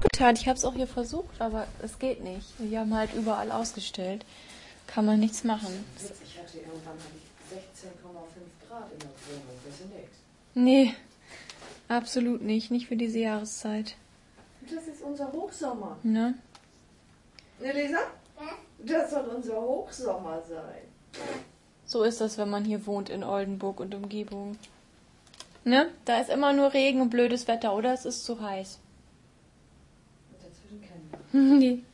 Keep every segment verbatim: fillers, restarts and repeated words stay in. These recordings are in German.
getan. Ich habe es auch hier versucht, aber es geht nicht. Die haben halt überall ausgestellt. Kann man nichts machen. Ich hatte irgendwann sechzehn Komma fünf Grad in der Wohnung. Das ist nichts. Nee, absolut nicht. Nicht für diese Jahreszeit. Das ist unser Hochsommer. Ne? Ne, Lisa? Das soll unser Hochsommer sein. So ist das, wenn man hier wohnt in Oldenburg und Umgebung. Ne? Da ist immer nur Regen und blödes Wetter, oder? Es ist zu heiß. Dazwischen kennen wir. Nee.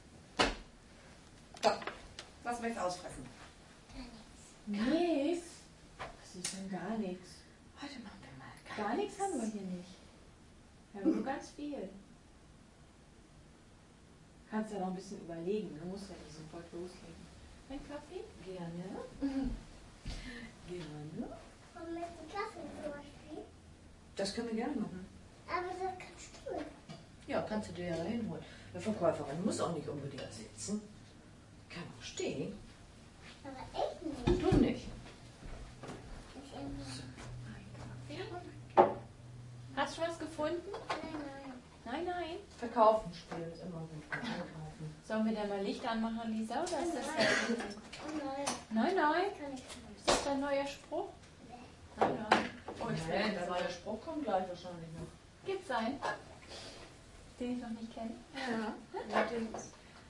So, was willst du ausfressen? Nichts. Was ist denn gar nichts? Heute machen wir mal Gar nichts haben wir hier nicht. Wir haben nur ganz viel. Kannst ja noch ein bisschen überlegen. Du musst ja nicht sofort loslegen. Ein Kaffee? Gerne. Gerne. Und mit dem Kaffee zum Beispiel. Das können wir gerne machen. Aber das kannst du. Ja, kannst du dir ja dahin holen. Eine Verkäuferin muss auch nicht unbedingt sitzen. Kann auch stehen. Aber ich nicht. Du nicht. Ich immer. Hast du was gefunden? Nein, nein. Nein, nein. Verkaufen spielen ist immer gut. Einkaufen. Sollen wir denn mal Licht anmachen, Lisa? Oder ist das Nein. ja... Oh nein. Nein, nein. Kann ich nicht. Ist das dein neuer Spruch? Nein, nein. Oh, ich Nein, will der neue Spruch kommt gleich wahrscheinlich noch. Gibt's einen? Den ich noch nicht kenne. Ja. Ja, den ist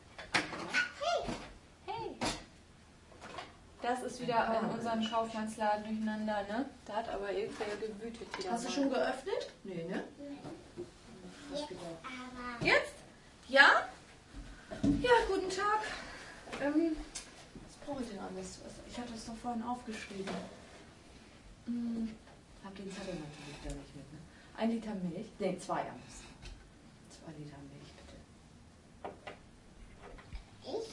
Hey! Das ist wieder in unserem Kaufmannsladen durcheinander, ne? Da hat aber irgendwer gewütet wieder. Hast du mal. schon geöffnet? Nee, ne? Nein. Was gedacht? Aber. Jetzt? Ja? Ja, guten Tag. Ähm, was brauche ich denn alles? Was- Ich hatte es doch vorhin aufgeschrieben. Hm, hab den Zettel natürlich da nicht mit, ne? Ein Liter Milch. Ne, zwei am besten. Zwei Liter Milch, bitte. Ich?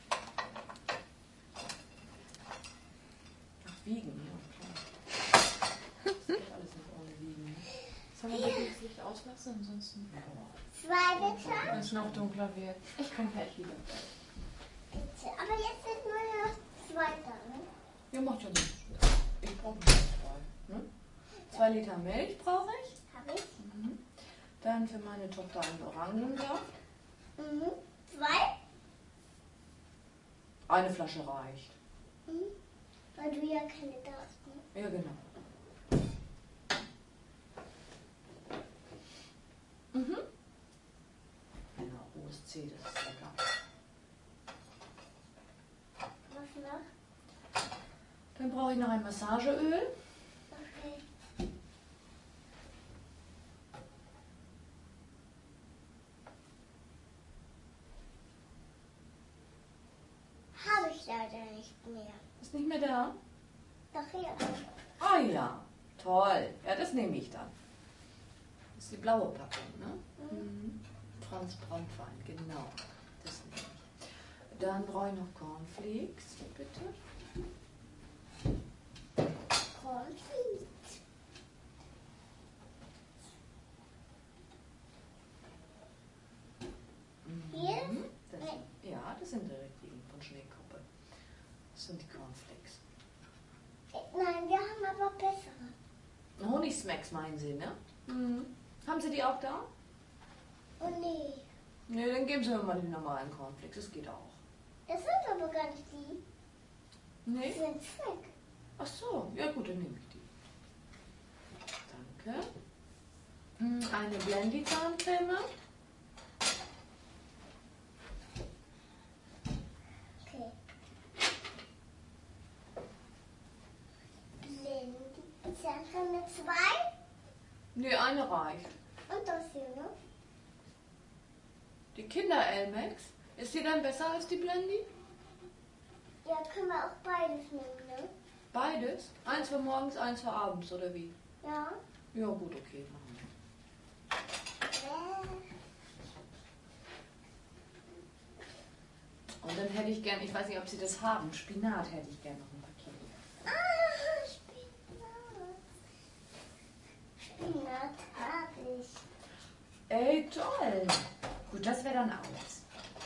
Ach, wiegen, ja, klar. Das geht alles nicht ohne wiegen, ne? Sollen wir bitte das Licht auslassen? Ansonsten. Zwei Liter? Wenn es noch dunkler wird. Ich komme gleich wieder. Bitte. Aber jetzt sind nur noch zwei da, ne? Ja, macht ja nichts. Ich brauche nur zwei. Ne? Zwei Liter Milch brauche ich. Hab ich? Mhm. Dann für meine Tochter einen Orangensaft. Mhm. Zwei? Eine Flasche reicht. Mhm. Weil du ja keine da hast, ne? Ja, genau. Mhm. Genau, O S C, das ist lecker. Was noch? Dann brauche ich noch ein Massageöl. Okay. Habe ich leider nicht mehr. Ist nicht mehr da? Doch hier. Ah ja, toll. Ja, das nehme ich dann. Das ist die blaue Packung, ne? Mhm. Franz Brandwein, genau. Das nehme ich. Dann brauche ich noch Cornflakes, bitte. Cornflakes. Hier? Mhm. Das, Nein. ja, das sind die richtigen von Schneekoppe. Das sind die Cornflakes. Nein, wir haben aber bessere. Honigsmacks meinen Sie, ne? Mhm. Haben Sie die auch da? Oh nee. Ne, dann geben Sie mir mal die normalen Cornflakes, das geht auch. Das sind aber gar nicht die. Die Nee? sind weg. Ach so, ja gut, dann nehme ich die. Danke. Hm, Eine Blendy-Zahncreme. Okay. Blendy. Zahncreme zwei. Nee, eine reicht. Und das hier, ne? Die Kinder-Elmex. Ist die dann besser als die Blendy? Ja, können wir auch beides nehmen, ne? Beides? Eins für morgens, eins für abends, oder wie? Ja. Ja gut, okay, machen wir. Äh, Und dann hätte ich gern, ich weiß nicht, ob Sie das haben, Spinat hätte ich gern noch ein Paket. Ah, Spinat. Spinat habe ich. Ey, toll. Gut, das wäre dann alles.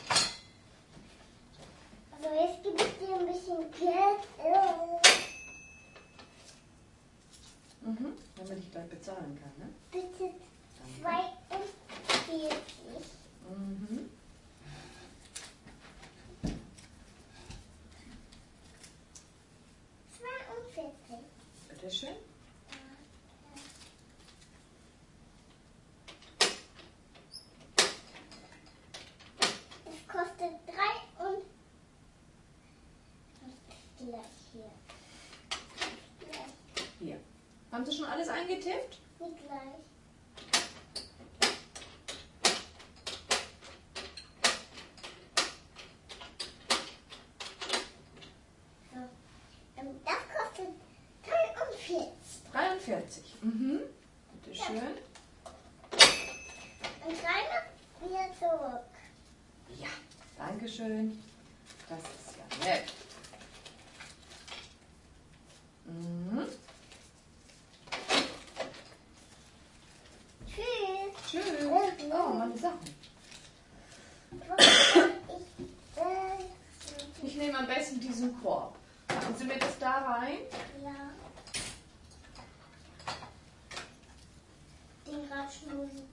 Also jetzt gebe ich dir ein bisschen Geld. Äh, Mhm. Damit ich gleich bezahlen kann, ne? bitte Danke. zwei und vierzig. Mhm. zweiundvierzig. Bitteschön. Es kostet drei und gleich hier. Gleich. Hier. Haben Sie schon alles eingetippt? Nicht gleich. So. Ähm, das kostet dreiundvierzig. dreiundvierzig. Mhm. Bitteschön. Und rein wieder zurück. Ja, Dankeschön. Das ist ja nett. Mhm. Tschüss. Tschüss. Oh, meine Sachen. Was soll ich äh, Ich nehme am besten diesen Korb. Machen Sie mir das da rein? ja. Den Radschmusen.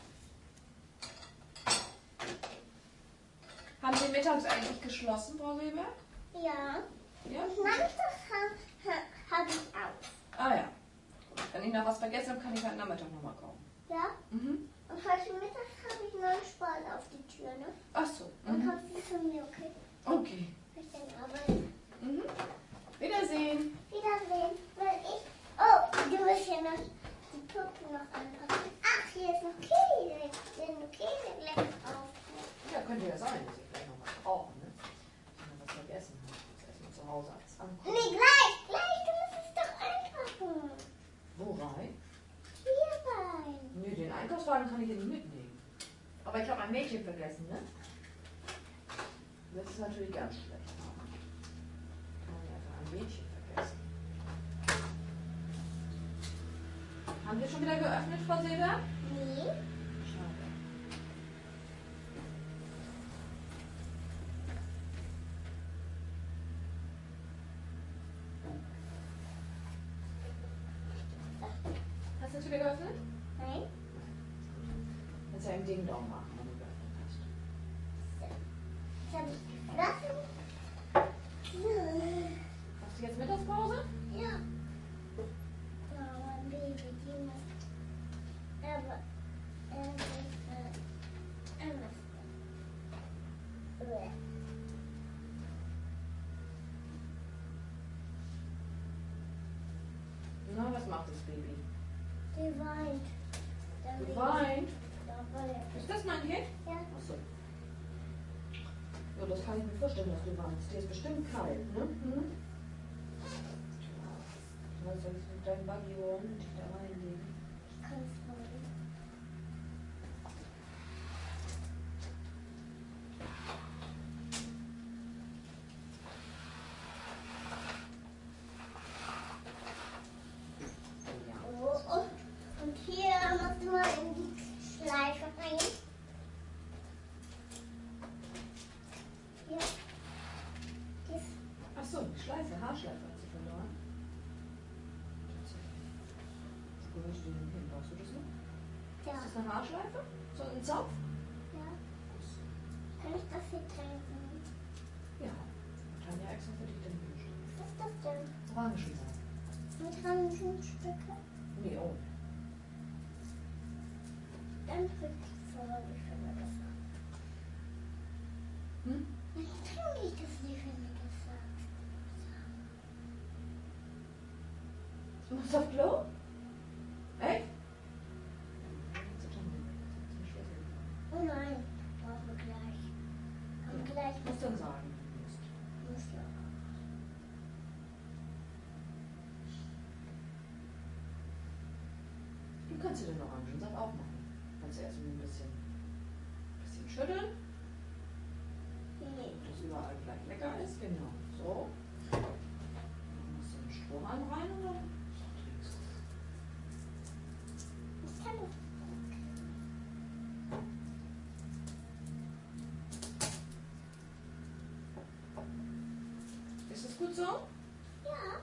Haben Sie mittags eigentlich geschlossen, Frau Weber? Ja. Ja? Und manchmal habe hab ich auch. Ah ja. Wenn ich noch was vergessen habe, kann ich heute Nachmittag nochmal kommen. Ja. Mhm. Und heute Mittag habe ich noch einen Spalt auf die Tür, ne? Ach so. Und Mhm. hast du von mir, okay? Okay. Ich dann arbeiten. Mhm. Wiedersehen. Wiedersehen. Weil ich. Oh, du musst ja noch die Puppe noch anpassen. Ach, hier ist ein Käse. Der ist ein Käse gleich drauf. Ja, könnte ja sein, dass ich gleich noch was brauche, ne? Wenn ich was vergessen habe. Jetzt erstmal zu Hause alles angucken. Nee, gleich, gleich. Du musst es doch einpacken. Wo rein? Hier rein. Nö, den Einkaufswagen kann ich hier nicht mitnehmen. Aber ich habe ein Mädchen vergessen, ne? Das ist natürlich ganz schlecht. Kann ich einfach ein Mädchen vergessen. Haben wir schon wieder geöffnet, Frau Silber? Nee. Schade. Hast du schon wieder geöffnet? Nein. Kannst ja ein Ding Dong machen, wenn du geöffnet hast. Das habe ich gelassen. Hast du jetzt Mittagspause? Ja. Oh, mein Baby, die muss. Aber. Er muss. Er muss. Uah. Na, was macht das Baby? Die weint. Der Du Baby. weint. Ja, weil er. Ist das mein Kind? Ja. Achso. Ja, das kann ich mir vorstellen, dass du weinst. Dir ist bestimmt kalt, ne? Hm? Du sollst jetzt mit deinem Buggy holen und dich da reinlegen. Ich kann es holen. Ja. Oh, und, und hier musst du mal in die Schleife rein. Hier. Das, Achso, die Schleife, Haarschleife hat sie verloren. Tatsächlich. Wo gehörst du denn hin? Brauchst du das noch? ja. Ist das eine Haarschleife? So ein Zopf? Ja. Kann ich das hier trinken? Ja. Tanja extra für dich den Wunsch. Was ist das denn? Orangensaft. Mit Orangenstücke? Nee, oh. Dann trinke ich vor, ich finde das ab. Hm? Dann trinke ich das nicht, wenn du das sagst. Du musst auf Klo? Echt? Oh nein, brauchen wir gleich. Komm gleich. Ich muss dann sagen. du musst. Muss ja. Du kannst dir den Orangensaft auch machen. Kannst du erst ein bisschen, bisschen schütteln, Nee. damit das überall gleich lecker ist. Genau. So. Dann machst du einen Strohhalm rein und dann trinkst du. Ich kann das. Ist das gut so? Ja.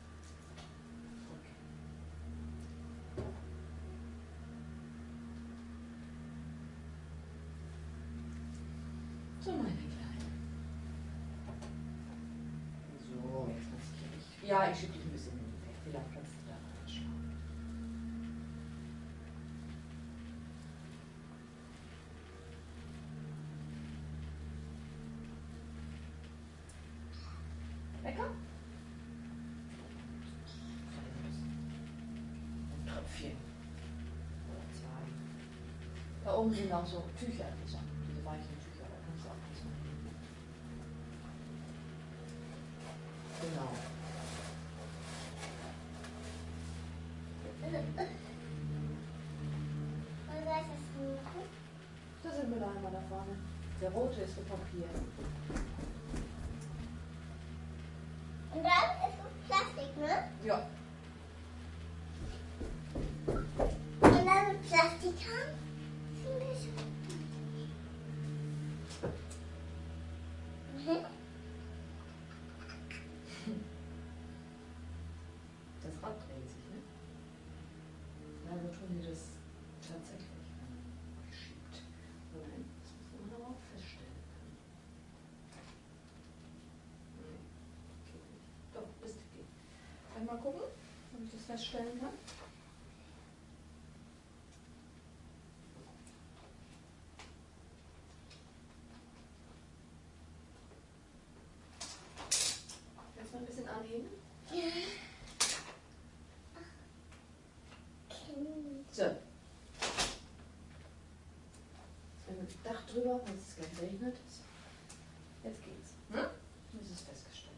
Okay. So, meine Kleine. So, jetzt maskiere ich. Ja, ich schiebe dich ein bisschen in die Weg. Vielleicht kannst du da reinschauen. Lecker? Ein Tröpfchen. Oder zwei. Da oben sind auch so Tücher, diese, diese weichen Tücher. Da kannst du auch was machen. Genau. Und was ist das Rote? Da sind Mülleimer da vorne. Der rote ist für Papier. Und das ist so Plastik, ne? Ja. Und dann Plastikhahn? Finde ich. Mhm. Das Rad dreht sich, ne? Also tun die das tatsächlich geschiebt. Nein, das muss man aber auch feststellen können. Nein, geht nicht. Doch, das geht. Kann ich mal gucken, ob ich das feststellen kann? Jetzt mal ein bisschen anheben. So. Jetzt mit dem Dach drüber, wenn es gleich regnet. Jetzt geht's. Hm? Das ist festgestellt.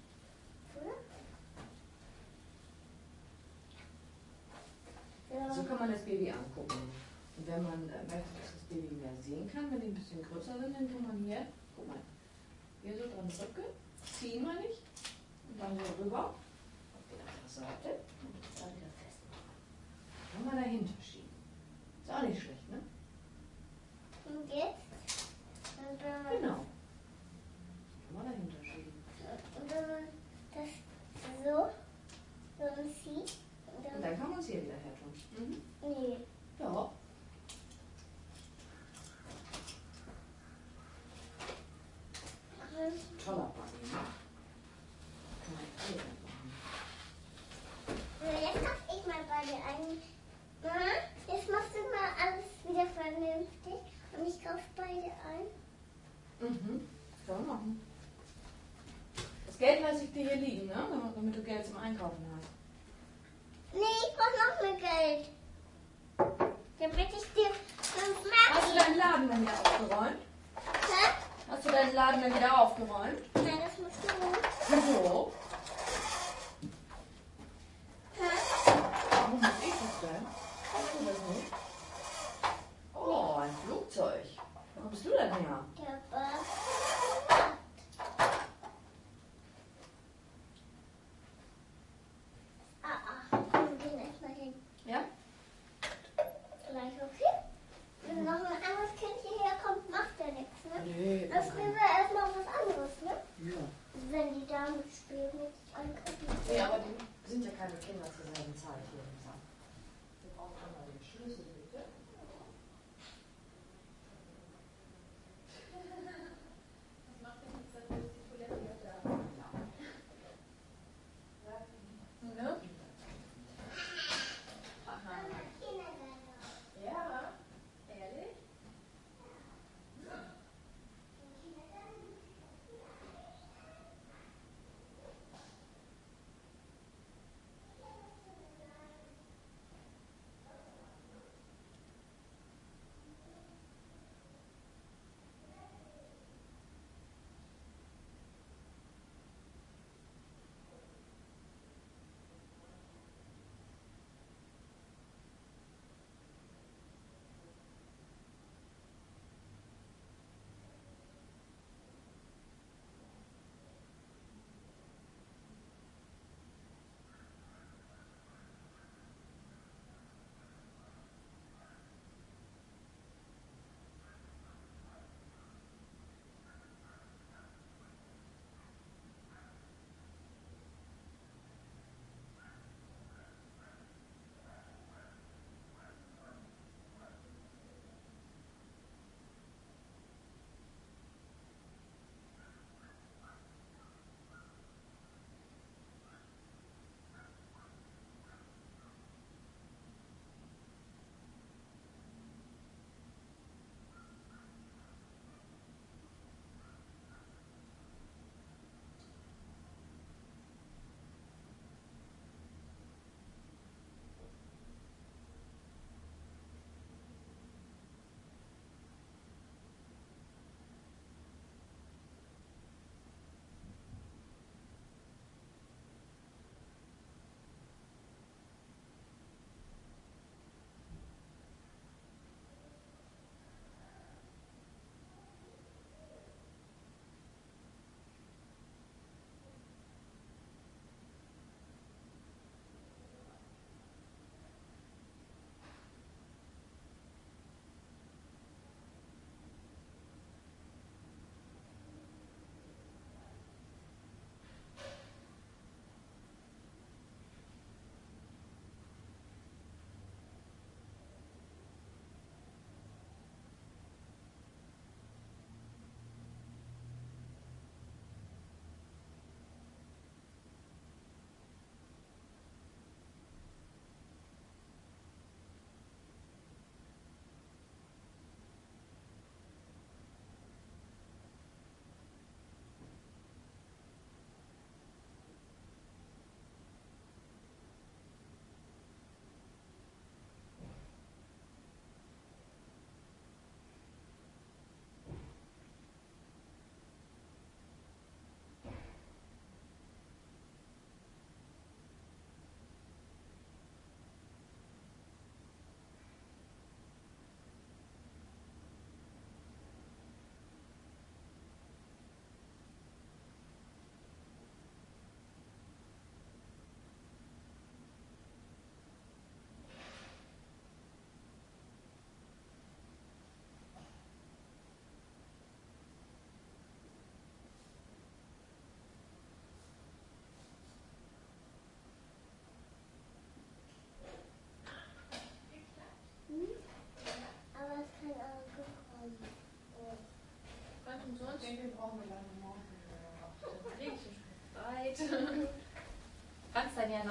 So kann man das Baby angucken. Und wenn man äh, möchte, dass das Baby mehr sehen kann, wenn die ein bisschen größer sind, dann kann man hier, guck mal, hier so dran drücken, ziehen wir nicht, und dann so rüber, auf die andere Seite, und dann wieder festmachen. Kann man dahinter schieben. Ist auch nicht schlecht, ne? Und jetzt? Und dann, Genau. Kann man dahinter schieben. und dann man das so, so sieht. Und Und dann, dann kann man es hier wieder her tun. Mhm. nee. Ja. Toller Bunny, ne? Kann man alles machen. Und jetzt mach ich mal bei dir ein. Mama, jetzt machst du mal alles wieder vernünftig. Und ich kauf beide ein. Mhm. Kann man machen. Das Geld lasse ich dir hier liegen, ne? Damit du Geld zum Einkaufen hast. Nee, ich brauch noch mehr Geld. Dann bitte ich dir fünf Hast du Mark. deinen Laden dann wieder aufgeräumt? Hä? Hast du deinen Laden dann wieder aufgeräumt? Nein, das musst du nicht. Wieso? Hä? Warum muss ich das denn? Hast du das nicht? Oh, ein Flugzeug. Wo kommst du denn her? Der Bus. Ah, ah. Wir gehen erstmal hin. Ja? Gleich, okay? Wenn noch ein anderes Kind hierher kommt, macht ja nichts, ne? Nee. Dann spielen wir erstmal was anderes, ne? Ja. Wenn die damit spielen, mit angucken. Nee, aber die sind ja keine Kinder zur selben Zeit hier im Saal. Wir brauchen einmal den Schlüssel, bitte. Was macht denn jetzt, dass die Toilette ja da? Ja. Ne? Aha. Ja, ehrlich?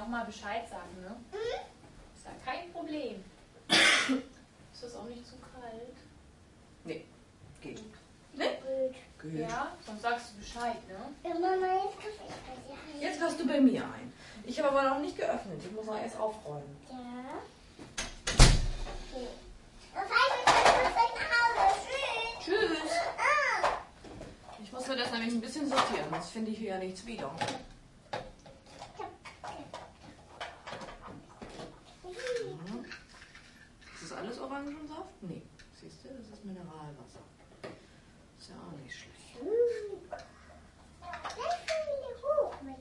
nochmal Bescheid sagen, ne? Mhm. Ist ja kein Problem. Ist das auch nicht zu kalt? Nee, geht. Ne? Gut. Ja, sonst sagst du Bescheid, ne? Ja, Mama, jetzt kaufe ich bei dir ein. Jetzt kaufst du bei mir ein. Ich habe aber noch nicht geöffnet. Ich muss noch erst aufräumen. Ja. Okay. Das heißt, ich muss gleich nach Hause. Tschüss. Tschüss. Ah. Ich muss mir das nämlich ein bisschen sortieren, sonst finde ich hier ja nichts wieder. Mhm. Ist das alles Orangensaft? Nee. Siehst du, das ist Mineralwasser. Ist ja auch nicht schlecht. Lass mal wieder hoch mit.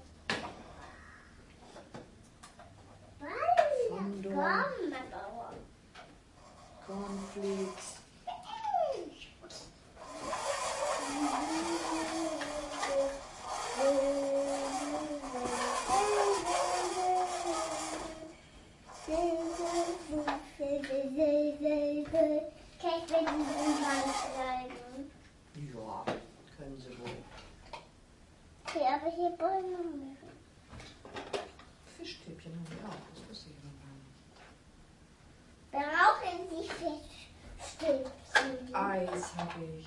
Fondor. Komm, mein Bauer. Cornflakes. Kann ich mit diesem Band schreiben? Ja, können sie wohl. Okay, aber hier Bäume mehr. Fischstäbchen haben wir auch, das wusste ich noch gar nicht. Brauchen Sie Fischstäbchen? Eis habe ich.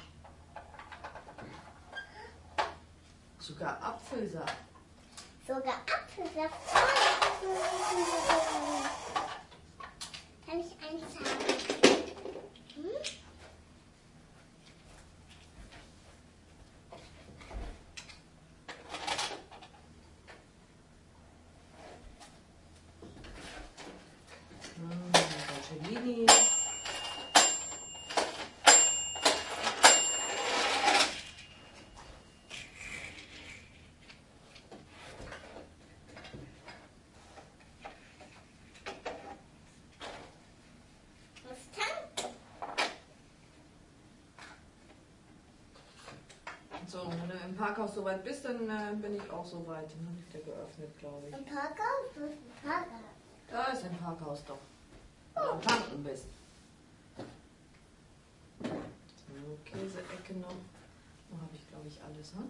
Sogar Apfelsaft. Sogar Apfelsaft. Kann ich eins haben? Hm? Hm, Tortellini. Mustang? So, wenn du im Parkhaus soweit bist, dann äh, bin ich auch soweit. Dann habe ich wieder geöffnet, glaube ich. Ein Parkhaus? Wo ist ein Parkhaus? Da ist ein Parkhaus doch. Wenn du am Tanken bist. So, Käseecke noch. Da habe ich, glaube ich, alles, ne?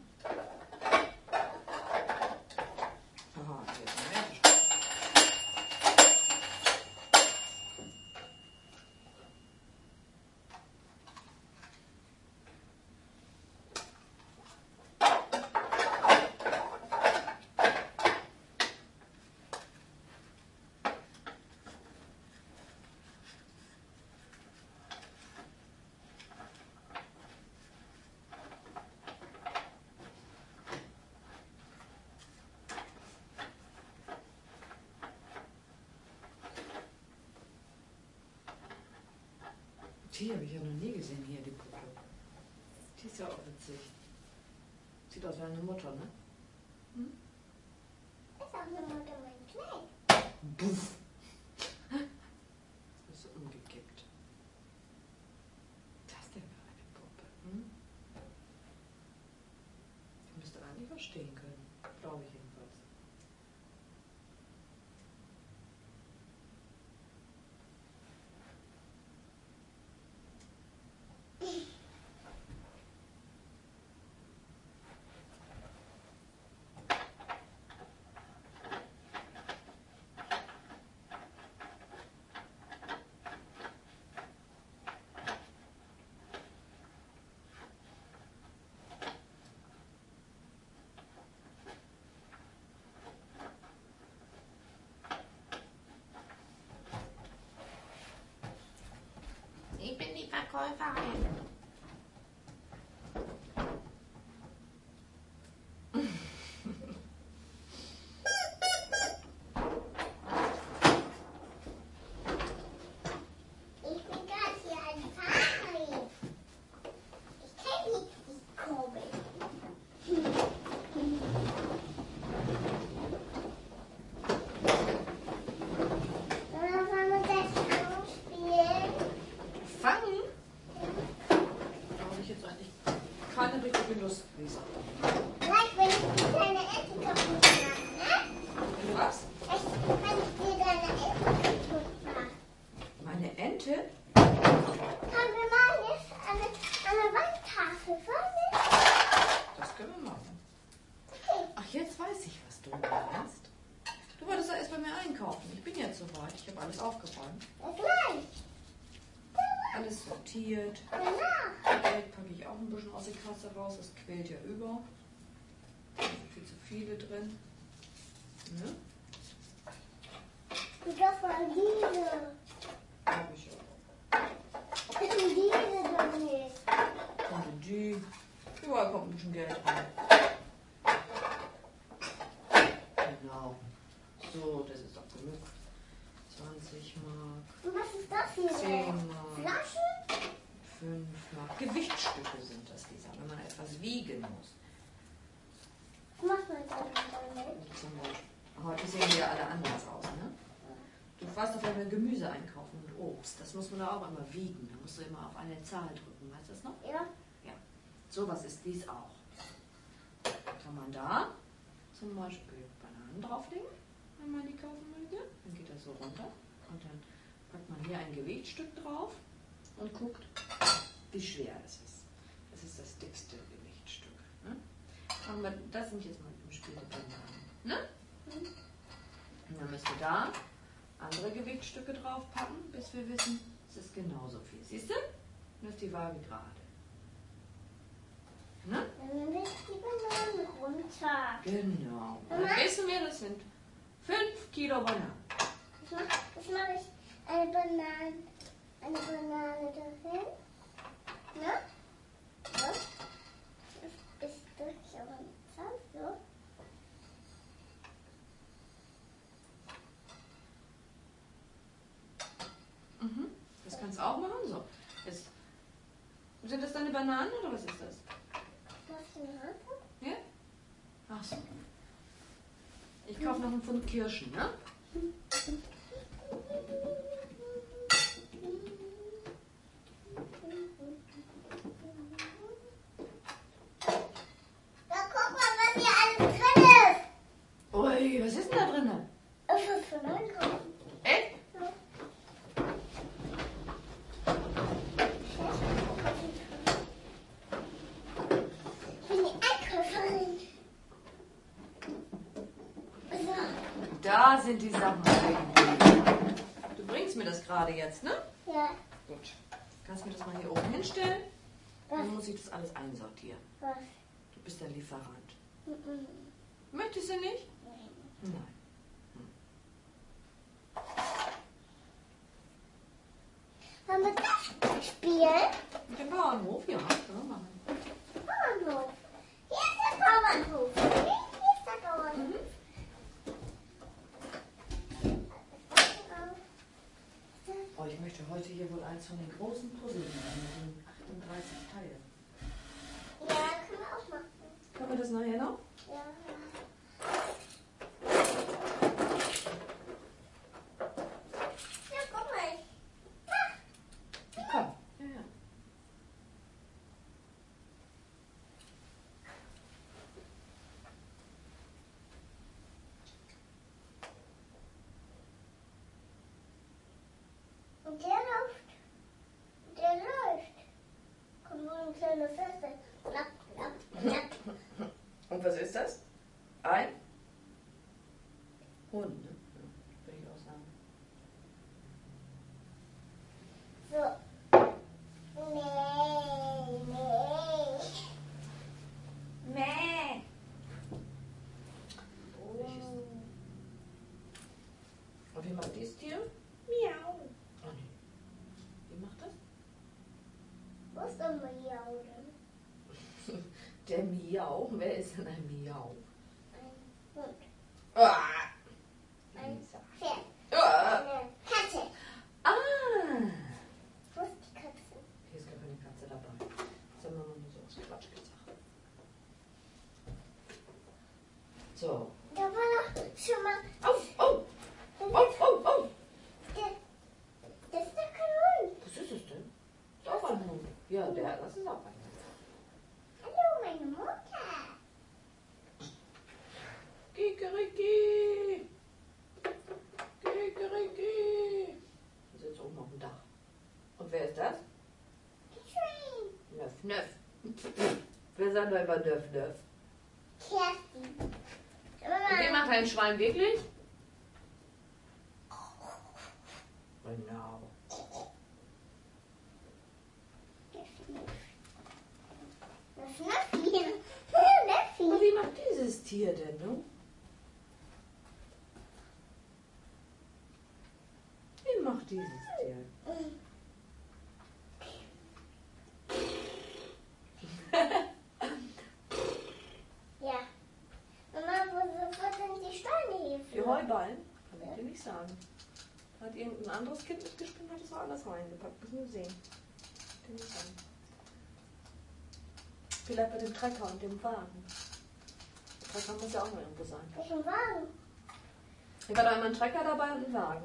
Aha, hier ist ein Mensch. Die habe ich ja noch nie gesehen hier, die Puppe. Die ist ja auch witzig. Sieht aus wie eine Mutter, ne? Ist auch eine Mutter mein Kleid. Buff! Das ist so umgekippt. Was ist das denn für eine Puppe? Hm? Die müsste eigentlich verstehen können. Glaube ich jedenfalls. Ich bin die Verkäuferin. Ich bin gerade hier ein Fahrrad. Ich kenne nicht die Kurbel. Oder wollen wir das anspielen? Fangen? aufräumen. Ja, gleich. Alles sortiert. Danach. Geld packe ich auch ein bisschen aus der Kasse raus. Das quält ja über. Da sind viel zu viele drin. Ne? Und das waren diese. Hab ich auch. Das sind diese doch nicht. Und die. Überall kommt ein bisschen Geld rein. Genau. So, das ist doch genug. zwanzig Mark. Und was ist das hier? zehn Mark. Flaschen? fünf Mark. Gewichtstücke sind das, Lisa, wenn man etwas wiegen muss. Was macht man dann damit? Zum Beispiel. Heute sehen die ja alle anders aus, ne? Du warst auf einmal Gemüse einkaufen und Obst. Das muss man da auch immer wiegen. Da musst du immer auf eine Zahl drücken. Weißt du das noch? Ja. Ja. Sowas ist dies auch. Kann man da zum Beispiel Bananen drauflegen, wenn man die kaufen möchte. Dann geht das so runter. Und dann packt man hier ein Gewichtstück drauf und guckt, wie schwer es ist. Das ist das dickste Gewichtstück. Ne? Aber das sind jetzt mal im Spiel die Bananen. Ne? Und dann müsst ihr da andere Gewichtstücke draufpacken, bis wir wissen, es ist genauso viel. Siehst du? Und ist die Waage gerade. Ne? Dann nehme ich die Bananen runter. Genau. Und dann wissen wir, das sind fünf Kilo Bananen. Jetzt mache mach ich eine Banane, eine Banane dahin. Ne? So. Das ist durch, aber nicht so. Mhm. Das kannst du auch machen. So. Jetzt, sind das deine Bananen oder was ist das? Was für eine Hand? Ja? Ach so. Ich kaufe noch einen Pfund Kirschen, ne? Da guck mal, was hier alles drin ist. Ui, was ist denn da drin? Das ist für Einkaufen. Echt? Ich bin die Einkäuferin. So. Da sind die Sachen eigentlich. Du bringst mir das gerade jetzt, ne? Ja. Gut. Kannst du mir das mal hier oben hinstellen? Was? Dann muss ich das alles einsortieren. Was? Du bist der Lieferant. Mhm. Möchtest du nicht? Nein. Wollen wir das spielen? Mit dem Bauernhof, ja. Können wir machen. Bauernhof. Hier ist der Bauernhof. Hier ist der Bauernhof. Oh, ich möchte heute hier wohl eins von den großen Puzzlen machen mit den dreißig Teilen. Ja, können wir auch machen. Können wir das nachher noch? Ja. Ja, guck mal. Komm. Ja, ja. Und der läuft. Der läuft. Kommt nur ein kleiner Feste. Klapp, klapp, klapp. Und was ist das? Ein Hund, ne? Ja, würde ich auch sagen. So. Nee, nee. Mäh. Und wie macht dieses Tier? Miau. Oh nee. Wie macht das? Wo ist denn Miau denn? Der Miau. Wer ist denn ein Miau? Ein Hund. Ah. Ein Lisa. Pferd. Ah. Eine Katze. Ah. Wo ist die Katze? Hier ist gar keine Katze dabei. Das haben wir nur so aus Quatsch gesagt. So. Da war noch schon mal. Oh, oh, oh, oh, oh. Der, das ist doch kein Hund. Was ist das denn? Ist auch ein Hund. Ja, der, das ist auch ein Hund. Hallo, meine Mutter. Kikeriki. Kikeriki. Der sitzt oben auf dem Dach. Und wer ist das? Die Train. Nöff, Nöff. Wer sagt da immer Nöff, Nöff? Kerstin. Und wie macht ein Schwein wirklich? Genau. Das Nöffli. Aber Nöffli. wie macht dieses Tier denn, du? Wie macht dieses Tier? Ja. Mama, wo, wo sind die Steine hier? Die Heuballen? Kann ich dir nicht sagen. Hat irgendein anderes Kind mitgespielt, hat es woanders reingepackt. Müssen wir sehen. Kann ich nicht sagen. Vielleicht bei dem Trecker und dem Wagen. Der Trecker muss ja auch mal irgendwo sein. Welchen Wagen? Hier war da einmal ein Trecker dabei und ein Wagen.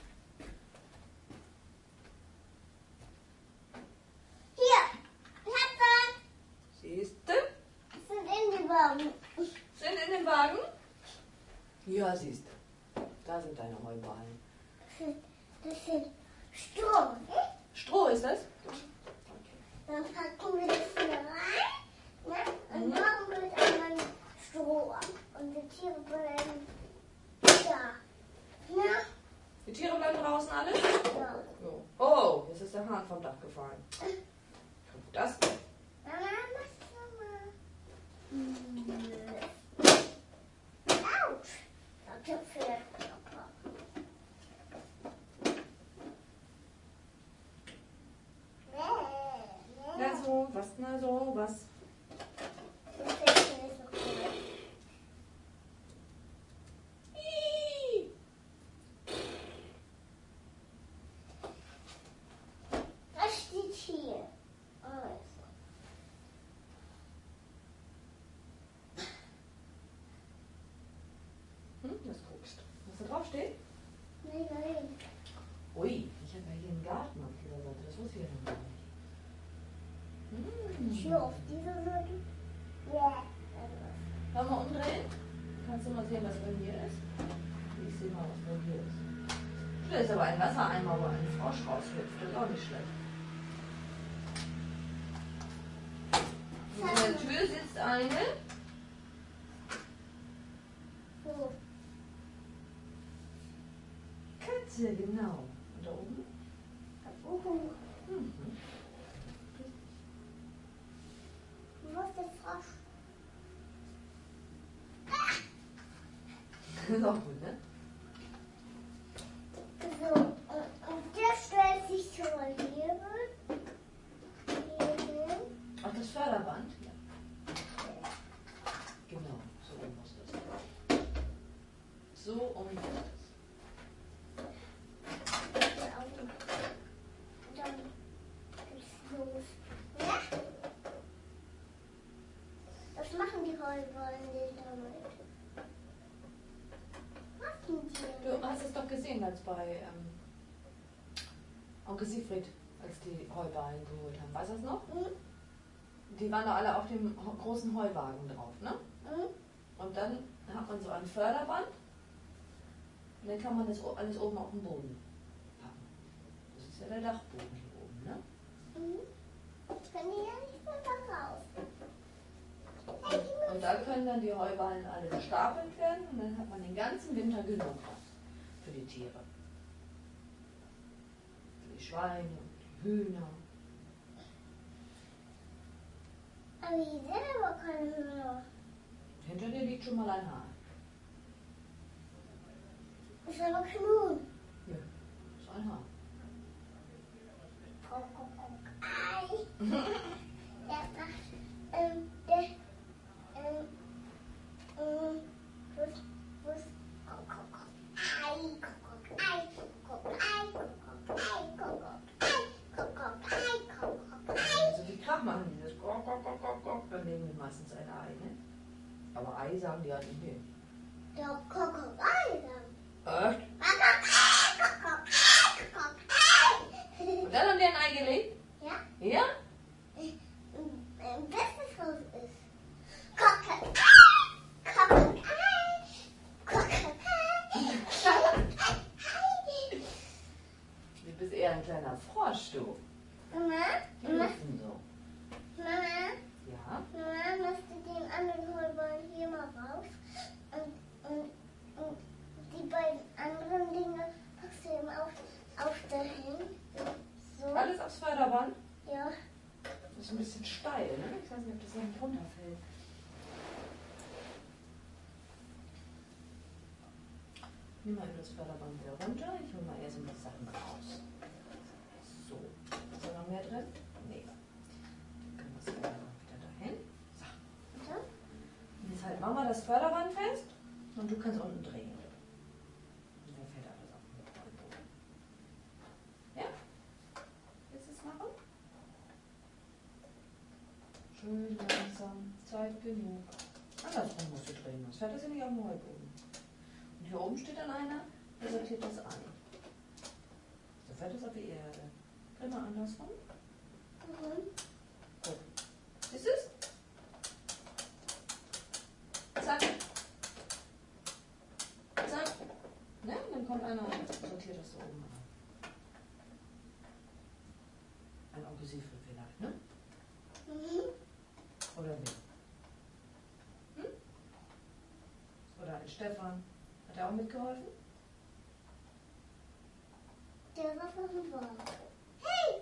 Hier. Ich hab was. Siehst du? Das sind in die Wagen. Sind in dem Wagen? Ja, siehst du. Da sind deine Heuballen. Das sind Stroh. Stroh ist das? Dann packen wir das hier rein. Ne? Und morgen wird einmal Stroh ab. Und die Tiere bleiben da. Ne? Die Tiere bleiben draußen alle? Ja. So. Oh, jetzt ist der Hahn vom Dach gefallen. Guck das. Mama, was Mama? Autsch. Sagt der Pferdkörper. Na so, was, na so, was? Das Pferdchen ist noch cool. Ih. Was steht hier? Also. Hm, was guckst du? Was da drauf steht? Nein, nein. Ui, ich habe ja hier einen Garten auf dieser Seite. Das wusste ich ja noch gar nicht. Hm. Hier auf dieser Seite? Ja. Wollen wir umdrehen? Kannst du mal sehen, was bei mir ist? Ich sehe mal, was bei mir ist. Da ist aber ein Wassereimer, wo ein Frosch raushüpft. Das ist auch nicht schlecht. Und in der Tür sitzt eine. So. Katze, genau. Und da oben? Uhu. Mhm. Wo ist der Frosch? Das ist auch gut, ne? So. Und, und der stellt sich schon mal hier hin. Hier hin. Ach, das Förderband? Ja. Genau, so rum muss das. So um muss das. Hier auch. Und dann geht's los. Ja? Was machen die Heuballen denn damit? Was machen die? Du hast es doch gesehen, als bei ähm, Onkel Siegfried, als die Heuballen geholt haben. Weißt du das noch? Hm? Die waren doch alle auf dem ho- großen Heuwagen drauf, ne? Hm? Und dann hat man so ein Förderband und dann kann man das o- alles oben auf den Boden packen. Das ist ja der Dachboden hier oben, ne? Hm? Jetzt können die ja nicht mehr da raus. Und da können dann die Heuballen alle gestapelt werden und dann hat man den ganzen Winter genug für die Tiere. Für die Schweine und die Hühner. Aber die sind aber keine Hühner. Hinter dir liegt schon mal ein Hahn. Das ist aber Knun. Ja, das ist ein Hahn. Guck, guck, guck. Ei. Der macht, ähm, der, ähm, ähm, was, was, guck, guck, guck. Ei, guck, guck, Ei, guck, guck, Ei, guck, guck, Ei, guck, guck, Ei, guck, guck, Ei, guck, guck, Ei. Also die Krach machen die das. Gok, gok, gok, gok, gok. Dann nehmen die meistens ein Ei, ne? Aber Ei sagen die halt nicht hin. Der guck, guck, Ei dann. Echt? Guck, guck, Ei, guck, guck, Ei, guck, guck, Ei. Und dann haben die ein Ei gelegt? Ja? Ja? Ein bestes Haus ist. Guck, guck, Ei, guck, guck, Ei, guck, guck, Ei. Du bist eher ein kleiner Frosch, du. Mama, Die Mama, hüpfen so. Mama, Ja? Mama, machst du den anderen Heuballen hier mal raus? Und, und, und die beiden anderen Dinge packst du eben auf, auf das Förderband? Ja. Das ist ein bisschen steil, ne? Ich weiß nicht, ob das da nicht runterfällt. Nimm mal das Förderband wieder runter. Ich hole mal erst ein paar Sachen raus. So. Ist da noch mehr drin? Nee. Dann können wir das Förderband wieder dahin. So. So. Und jetzt halt machen wir das Förderband fest und du kannst unten drehen. Und dann fällt alles auf den Boden. Ja? Willst du es machen? Schön langsam. Zeit genug. Andersrum musst du drehen. Das fährt das ja nicht auf den Heuboden. Und hier oben steht dann einer, der sortiert das ein. So fährt es auf die Erde. Dreh mal andersrum. Mhm. Gut. Siehst du es? Zack. Zack. Ne? Und dann kommt einer und sortiert das so oben an. Ein Onkel Siegfried vielleicht, ne? Mhm. Oder wer? Hm? Oder ein Stefan. Hat er auch mitgeholfen? Der war von vorne. Hey!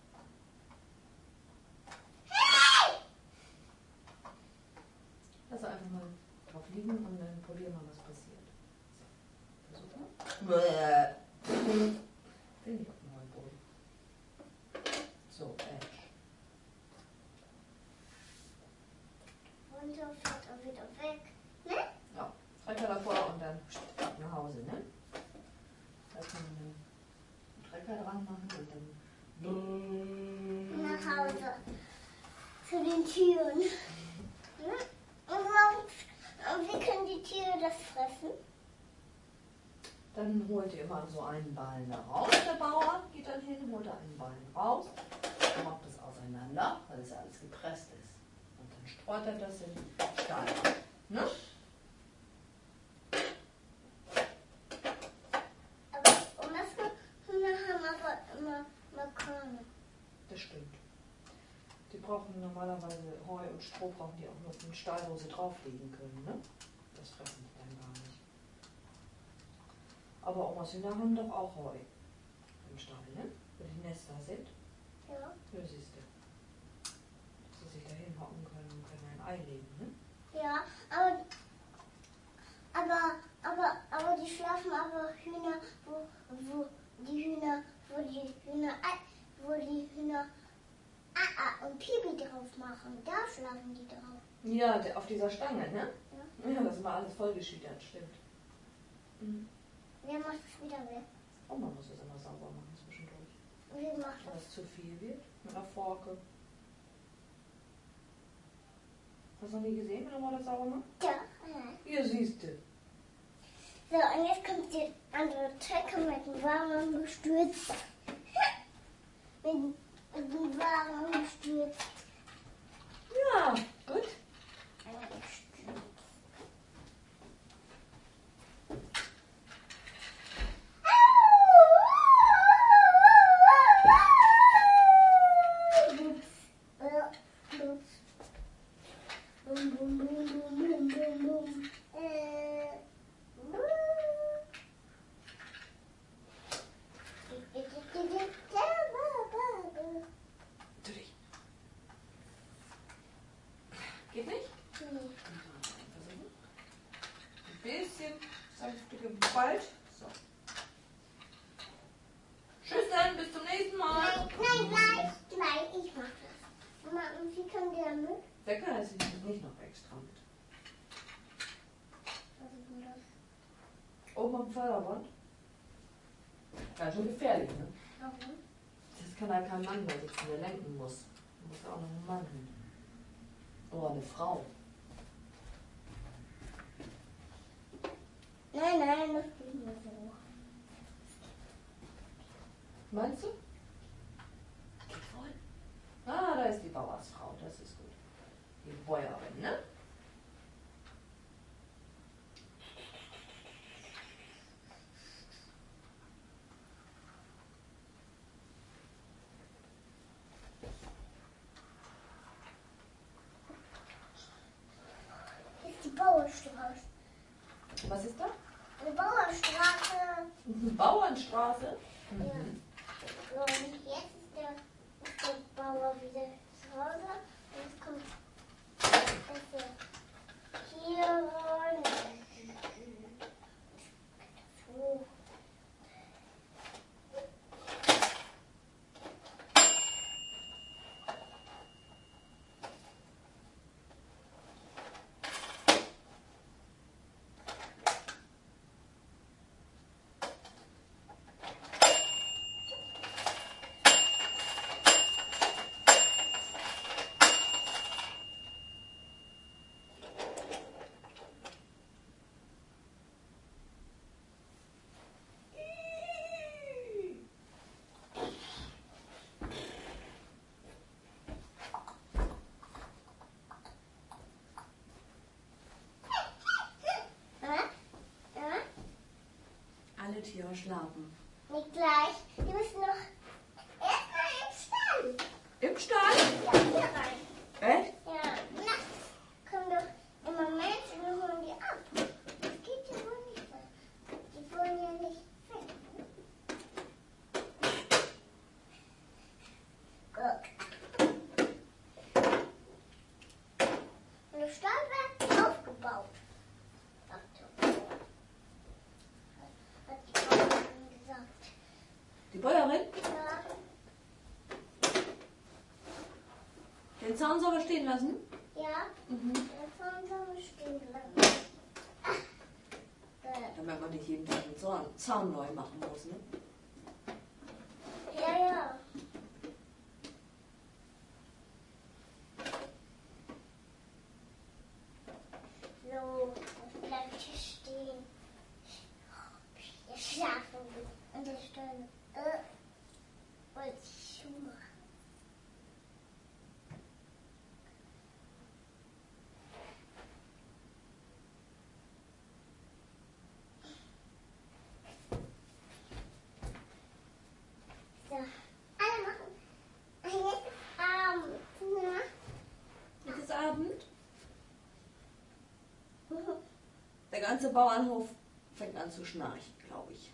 Lass einfach mal drauf liegen und dann probieren wir, was passiert. So, versuch mal. Bin ich auf dem Heuboden. So, Edge. Und so fährt er wieder weg. Ne? Ja, Trecker davor und dann ab nach Hause, ne? Da kann man einen Trecker dran machen und dann Nach Hause. Zu den Tieren. Ne? Und, warum, und wie können die Tiere das fressen? Dann holt ihr immer so einen Ballen da raus. Der Bauer geht dann hin, holt da einen Ballen raus, macht das auseinander, weil es ja alles gepresst ist. Und dann streut er das in Stahl. Ne? Aber Hühner haben aber immer Makane. Das stimmt. Die brauchen normalerweise Heu und Stroh, brauchen die auch nur einen Stall, wo sie drauflegen können. Ne? Das fressen die dann gar nicht. Aber Omas Hühner haben doch auch Heu im Stall, ne? Wo die Nester sind. Ja. Ja, siehst du. Dass sie sich da hinhocken können und können ein Ei legen, ne? Ja, aber, aber, aber, aber die schlafen aber Hühner, wo, wo die Hühner, wo die Hühner, wo die Hühner Ah, und Pipi drauf machen. Da schlafen die drauf. Ja, der- auf dieser Stange, ne? Ja. Ja, das ist immer alles vollgeschiedert, stimmt. Mhm. Wer macht es wieder weg? Oma muss es immer sauber machen zwischendurch. Wer macht Wenn das? es zu viel wird, mit einer Forke. Hast du noch nie gesehen, wenn Oma das sauber macht? Ja. Ja. Hier siehst du. So, und jetzt kommt die andere Treppe mit dem warmen Gestürz. mit, mit dem warmen Gestürz. Ja, gut. Ein Gestürz. Ups. Äh, ups. Bum, bum, bum, bum, bum, bum, bum. Äh, Tu dich. Geht nicht? Nee. Versuchen. Ein bisschen sanfte Gewalt. So. Tschüss dann, bis zum nächsten Mal. Nein, nein, gleich, gleich, ich mach das. Mama, und wie kann der mit? Der kann es nicht noch extra mit. Was ist denn das? Oben am Förderband. Ganz schön gefährlich, ne? Warum? Das kann da kein Mann mehr sitzen, der lenken muss. Da muss auch noch ein Mann hin. Oder eine Frau. Nein, nein, das geht nicht so. Meinst du? Geht voll. Ah, da ist die Bauersfrau, das ist gut. Die Bäuerin, ne? Hier ist die Bauerstraße. Was ist da? Eine Bauerstraße. Eine Bauernstraße. Ja. So, und jetzt ist der Tiere schlafen? Nicht gleich. Die müssen noch erstmal im Stall. Im Stall? Ja, hier rein. Echt? Ja, nachts kommen doch immer Menschen und holen die ab. Das geht ja wohl nicht mehr. Die wollen ja nicht weg. Guck. Und der Stall wird aufgebaut. Achtung. Hat die Bäuerin gesagt. Die Bäuerin? Ja. Den Zaun soll er stehen lassen? Ja, Mhm. der Zaun soll stehen bleiben. Äh, Damit man nicht jeden Tag den Zaun, Zaun neu machen muss, ne? Ja, ja. So, das bleibt hier stehen. Wir schlafen an der Stelle. Äh, wollte ich schon machen. So, alle machen. Jetzt ist Abend. Ne? Jetzt ist Abend. Der ganze Bauernhof fängt an zu schnarchen, glaube ich.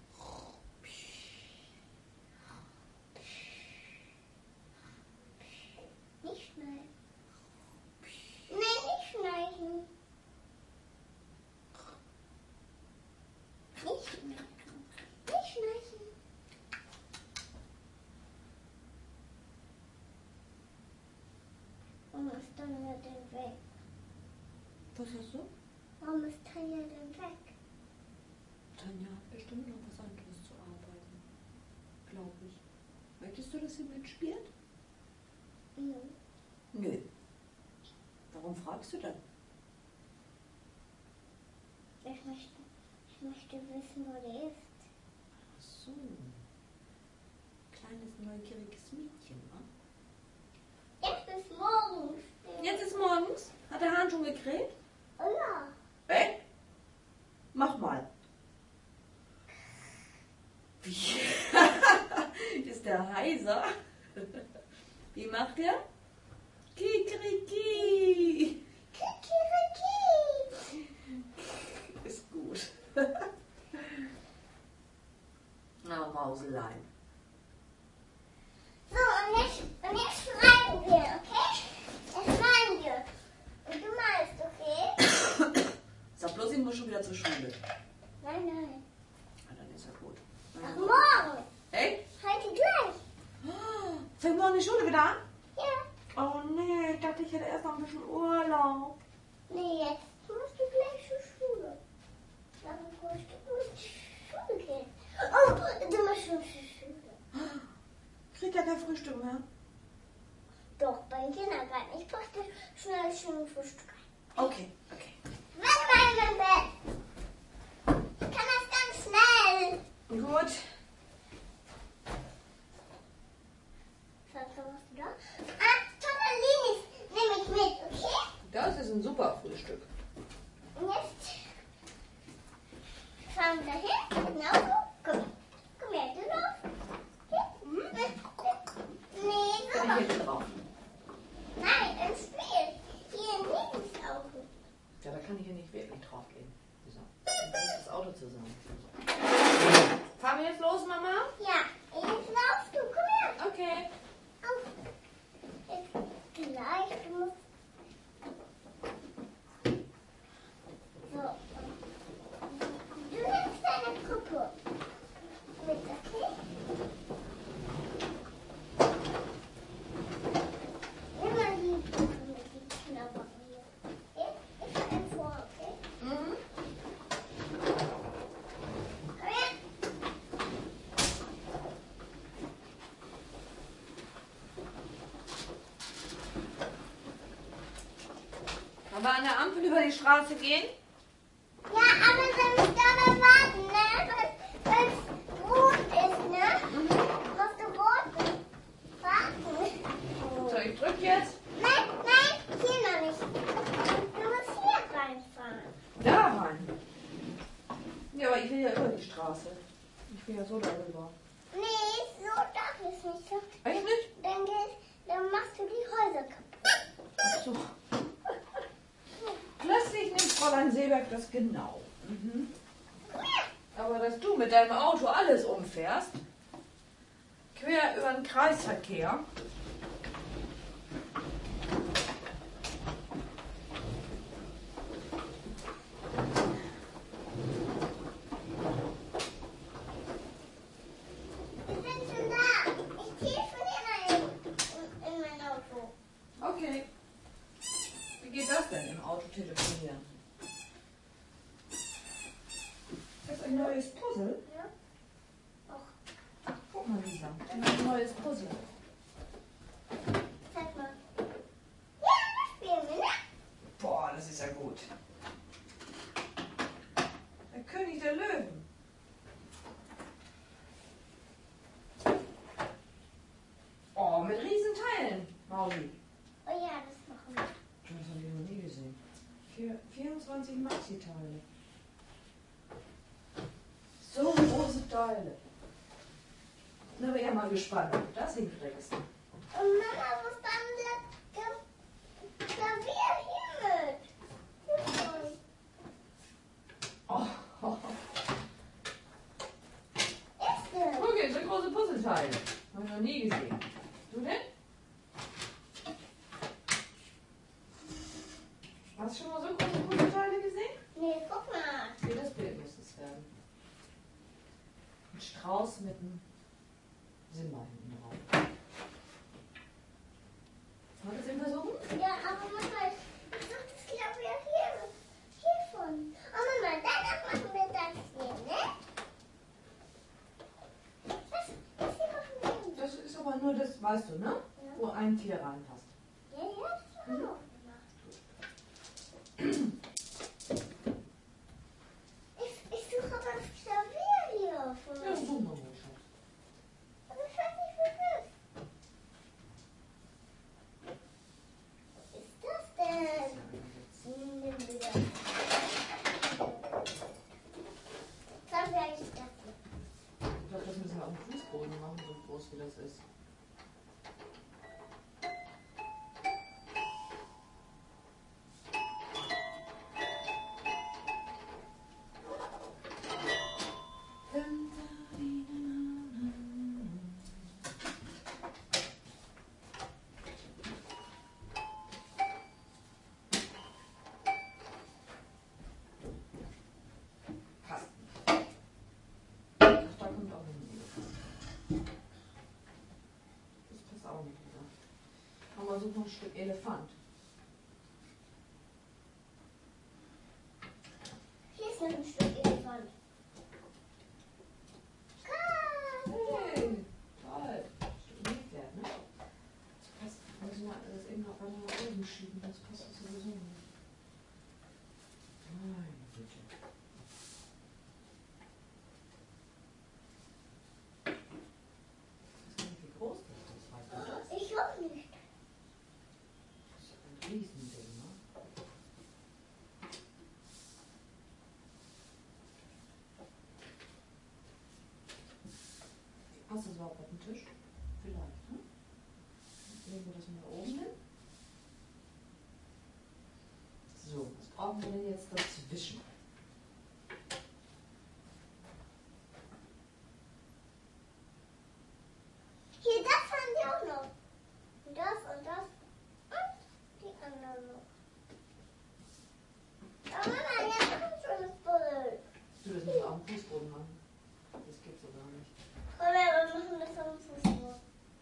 Nicht schnell. Nein, nicht schneiden. Nicht, nicht schneiden. Warum ist Tanja denn weg? Was hast du? Warum ist Tanja denn weg? Tanja hat bestimmt noch was anderes zu arbeiten. Glaube ich. Möchtest du, dass sie mitspielt? Mhm. Nö. Warum fragst du denn? Ich möchte, ich möchte wissen, wo der ist. Ach so. Kleines, neugieriges Mädchen, wa? Jetzt ist morgens. Jetzt ist morgens. Hat der Hahn schon gekräht? Oh ja. Echt? Mach mal. Wie? Ist der heiser? Wie macht der? Kikeriki. Kikiriki. Ist gut. Na, Mauselein. So, und jetzt, und jetzt schreiben wir, okay? Jetzt schreiben wir. Und du malst, okay? Sag bloß, ich muss schon wieder zur Schule. Nein, nein. Na, dann ist ja gut. Ach, morgen. Echt? Heute gleich. Fängt morgen die Schule wieder an? Ja. Oh nee, ich dachte, ich hätte erst noch ein bisschen Urlaub. Nee, jetzt musst du gleich zur Schule. Dann musst du zur Schule gehen. Oh, du musst schon zur Schule. Kriegt ja kein Frühstück mehr. Doch, beim Kindergarten. Ich brachte schnell schon ein Frühstück ein. Okay, okay. Warte mal im Bett. Ich kann das ganz schnell. Gut. Sonst was du da? Ah, Tortellinis nehme ich mit, okay? Das ist ein super Frühstück. Und jetzt fahren wir dahin. Genau so. Komm, komm her, du drauf. Hier. Nee, so. Kann ich hier drauf? Nein, im Spiel. Hier neben das Auto. Ja, da kann ich hier nicht wirklich drauf gehen. Wieso? Dann ist das Auto zusammen. Fahren wir jetzt los, Mama? Ja, jetzt laufst du. Komm her. Okay. Auf. Jetzt gleich. Du musst. So. Du nimmst deine Puppe mit, okay? Nimm mal die Puppe mit, die Kinderwagen hier. Okay? Ich fahre vor, okay? Mhm. Komm her. Wollen wir an der Ampel über die Straße gehen? Ja, aber dann musst du aber warten, ne? Weil es rot ist, ne? Musst du rot warten. So, ich drück jetzt. Nein, nein, hier noch nicht. Du musst hier reinfahren. Da rein. Ja, aber ich will ja über die Straße. sag das genau. Mhm. Aber dass du mit deinem Auto alles umfährst, quer über den Kreisverkehr. Ich bin schon da. Ich telefoniere in, in mein Auto. Okay. Wie geht das denn im Auto telefonieren? Das ist ein neues Puzzle. Ja? Och, Guck mal, Lisa. Ein neues Puzzle. zeig mal. Ja, das spielen wir, ne? Boah, das ist ja gut. Der König der Löwen. Oh, mit riesen Teilen, Mauli. Oh ja, das machen wir. Das habe ich noch nie gesehen. Vier, vierundzwanzig Maxi-Teile. So große Teile. Da bin ich ja mal gespannt, ob du das hinkriegst. Und Mama muss dann das Klavier hier mit. Oh, oh, oh. Ist es? Okay, so große Puzzleteile. Habe ich noch nie gesehen. Du denn? Hast du schon mal so große Puzzleteile gesehen? Nee, guck mal. Nee, das Bild muss es werden. Ein Strauß mit einem Simba hinten drauf. Soll das eben versuchen? Ja, aber Mama, ich suche das Klavier hier. Hiervon. Oh Mama, danach machen wir das hier, ne? Das, das hier machen wir. Das ist aber nur das, weißt du, ne? Ja. Wo ein Tier reinpasst. Ja, ja, das haben wir auch gemacht. Ich, ich suche aber das Klavier hier. Von Ja, suchen wir mal, Schatz. Aber ich weiß nicht, wo das ist. Was ist das denn? Hm, nimm wieder. Sagen wir eigentlich das hier. Ich glaube, das müssen wir auf dem Fußboden machen, so groß wie das ist. Passt. Ach, da kommt auch ein Elefant. Das passt auch nicht wieder. Aber wir suchen noch ein Stück Elefant. Hier ist noch ein Stück Elefant. Ah, Hey, toll. Stück Milchpferd, ne? Das passt. Müssen wir das eben noch weiter nach oben schieben, das passt das sowieso nicht. Meine Güte. Ich weiß gar nicht, wie groß das ist, weißt du das? ich auch nicht. Das ist ein Riesending, ne? Passt das überhaupt auf den Tisch? Vielleicht, ne? Legen wir das mal da oben hin. So, was brauchen wir denn jetzt dazwischen? Hier, das haben wir auch noch. Und das und das. Und die anderen noch. Aber Mama, jetzt kommt schon das Bild. Du, das müssen wir auf dem Fußboden machen. Das geht so gar nicht. Komm her, wir machen das am Fußball.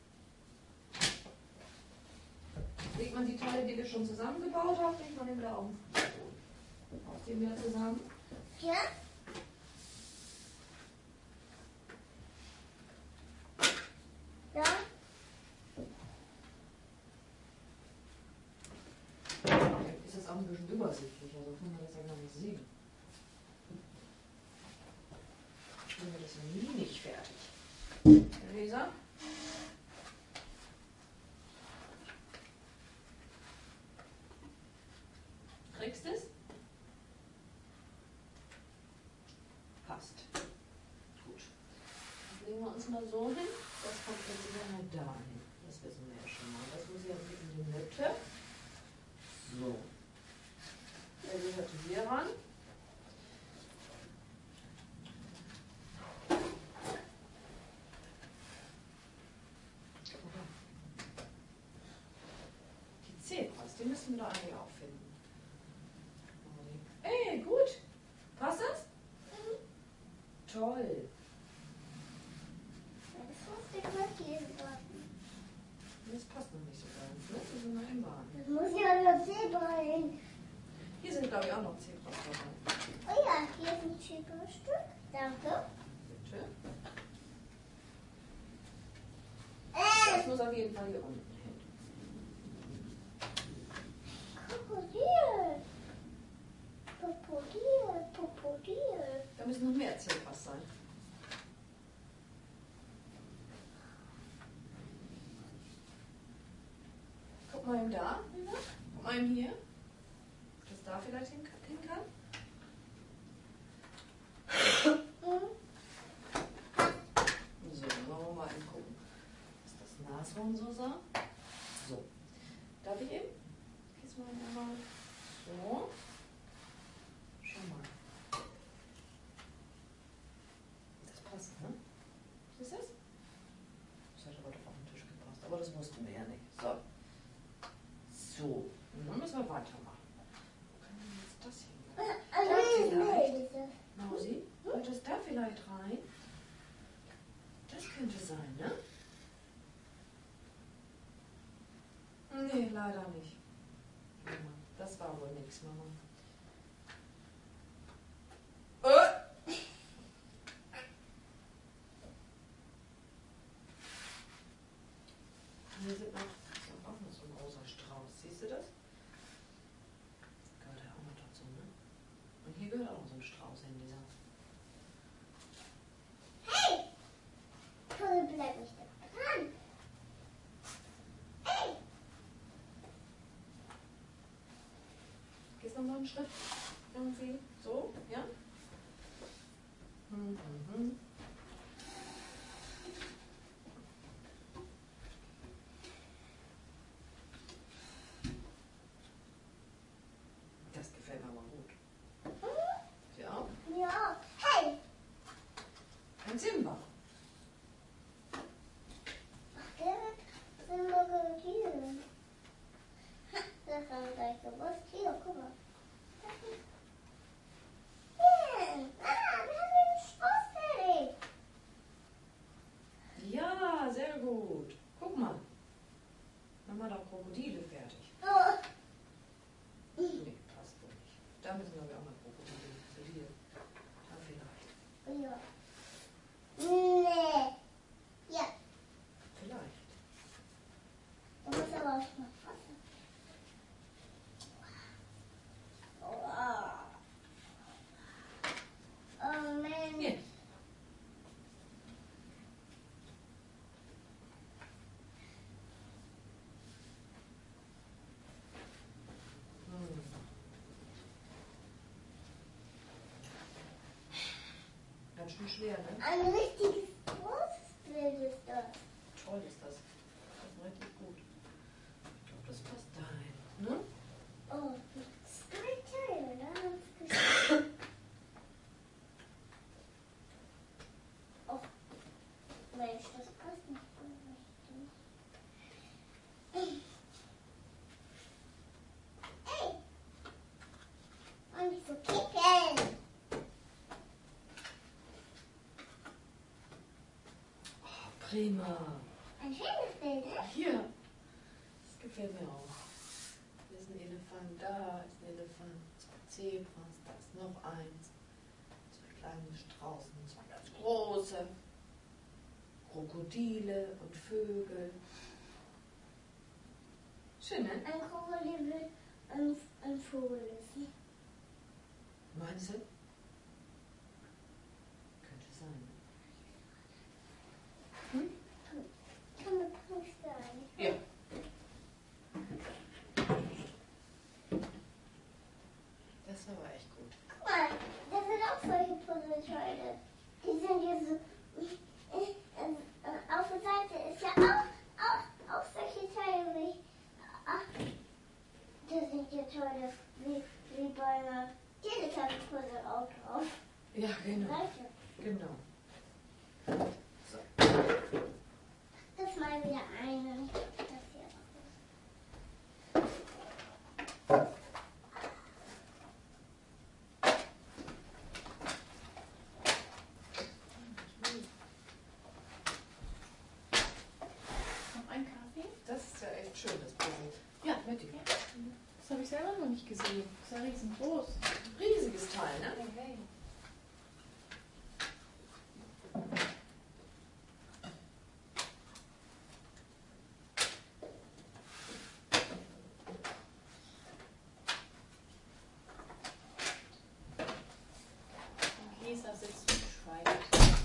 Legt man die Teile, die wir schon zusammengebaut haben, legt man den wieder auf den Fußboden. Aus dem wieder zusammen. Ja? Ja? Ist das auch ein bisschen übersichtlich, also kann man das ja gar nicht sehen. Kriegen wir das nie nicht fertig. Herr Leser? Kriegst du es? Passt. Gut. Dann legen wir uns mal so hin. Das kommt jetzt wieder mal dahin. Das wissen wir ja schon mal. Das muss ja in die Mitte. So. Der gehört hier ran. Die müssen wir doch eigentlich auch finden. Ey, gut. Passt das? Mhm. Toll. Das muss ich mal hier warten. Das passt noch nicht so ganz, ne? Wir sind noch im Bahn. Das muss ja noch Zebra hin. Hier sind, glaube ich, auch noch Zebras dabei. Oh ja, hier ist ein Zebra-Stück. Danke. Bitte. Äh, Das muss auf jeden Fall hier unten hin. Krokodil. Krokodil, Krokodil. Da müssen noch mehr Zebras sein. Guck mal ihm da. Guck mal ihm hier. Ob das da vielleicht hin hin kann. Mhm. So, dann wollen wir mal eben gucken, was das Nashorn so sah. So. Darf ich eben? Gehst mal einmal. So. Schau mal. Das passt, ne? Ist das? Das hat aber doch auf den Tisch gepasst. Aber das wussten wir ja nicht. So. So. Und dann müssen wir weitermachen. Wo kann denn jetzt das hin? Äh, nee, nee, das- Mausi, wollte das da vielleicht rein? Das könnte sein, ne? Nee, leider nicht. Mama, das war wohl nichts, Mama. Äh! Hier sind noch, ist auch noch so ein rosa Strauß. Siehst du das? Gehört ja auch noch dazu, ne? Und hier gehört auch noch so ein Strauß hin, dieser. Hey! Toll, bleib nicht da dran. Hey! Gehst noch mal einen Schritt? Irgendwie so, ja? Mhm. Mhm. Das gefällt mir aber gut. Ja, auch? Ja. Hey! Ein Simba. Das sind Krokodile. Das haben wir gleich gewusst. Hier, guck mal. Hier. Ah, wir haben den Strauß fertig. Ja, sehr gut. Guck mal. Mama hat auch Krokodile fertig. Oh. Nee, passt wohl nicht. Da müssen wir aber auch mal Krokodile. Also hier. Da vielleicht. Ja. Nee. Ja, Vielleicht. du musst aber auch mal fassen. Wow. Oh Mensch. Hier. Hm. Ganz schön schwer, ne? Ein richtiges großes Bild ist das. Toll ist das. Das ist richtig gut. Ich glaube, das passt dahin. Ne? Oh, zwei Teile, da. Oh, Mensch, das passt nicht so richtig. Hey! Und nicht so kicken! Oh, prima. Ein schönes Bild, ne? Hier. Das gefällt mir auch. Hier ist ein Elefant, da ist ein Elefant, zwei Zebras, da ist noch eins. Zwei kleine Straußen, zwei ganz große. Krokodile und Vögel. Schön, ne? Ein Krokodil will ein, ein Vogel essen. Meinst du? Könnte sein. Hm? Kann man Angst sein. Ja. Das war aber echt gut. Guck mal, das sind auch solche Puzzleteile. Die sind hier so. Äh, äh, auf der Seite ist ja auch, auch, auch solche Teile wie. Ach, das sind ja Teile wie, wie bei einer Teletanzpuzzle auch drauf. Ja, genau. Gleiche. Genau. So. Das mal wieder einen. Das hier. Das habe ich selber noch nicht gesehen. Das ist ja riesengroß. Riesiges Teil, ne? Hey, hey. Und Lisa sitzt und schweigt.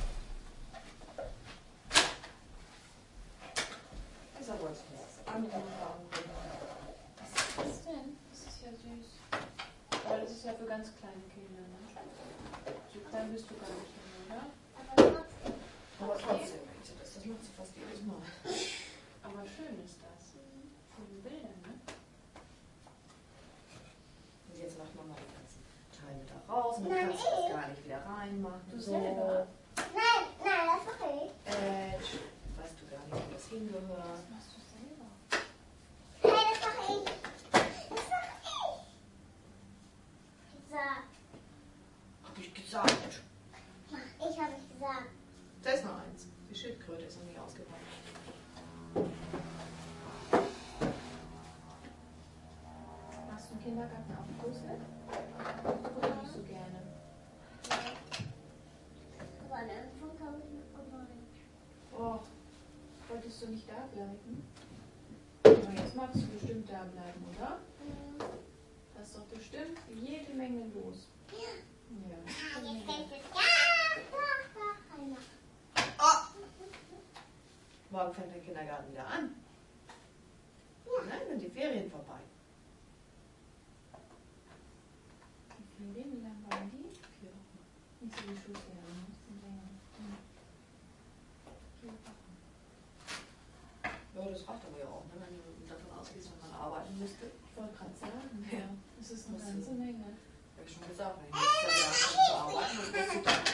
Dieser wollte ich jetzt anrufen. Was ist das denn? Das ist ja süß. Aber das ist ja für ganz kleine Kinder, ne? So klein bist du gar nicht mehr, oder? Aber trotzdem. Aber trotzdem, Mädchen, das, das macht sie fast jedes Mal. Aber schön ist das. Von den Bildern, ne? Und jetzt macht Mama die ganzen Teile da raus und dann Nein, kannst du das ich. gar nicht wieder reinmachen. Du selber? Nein, nein, das mache ich. Äh, weißt du gar nicht, wo das hingehört. Das machst du selber. Nein, das mache ich. Das mache ich. Gesagt. Hab ich gesagt. Mach ich, habe ich gesagt. Da ist noch eins. Die Schildkröte ist noch nicht ausgepackt. Machst du im Kindergarten auch Puzzle? Oder nicht so gerne? Aber am Anfang habe ich noch gewonnen. Oh, wolltest du nicht da bleiben? Aber jetzt magst du bestimmt da bleiben, oder? Das ist doch bestimmt jede Menge los. Ja. Ja. Ah, jetzt fängt es ganz nach einer. Oh! Morgen fängt der Kindergarten wieder an. Nein, sind die Ferien vorbei. Die Ferien, wie lange waren die? Vier Wochen. Nicht so wie Schulferien, ein bisschen länger. Hm. Vier Wochen. Ja, das reicht aber ja auch, ne? Wenn du davon ausgehst, wenn man arbeiten müsste. Ich wollte gerade sagen, Ja. ja. Das ist eine Was ganze denn? Menge. Hab ich schon gesagt, wenn ich nächstes Jahr anfange zu arbeiten, dann musst du dann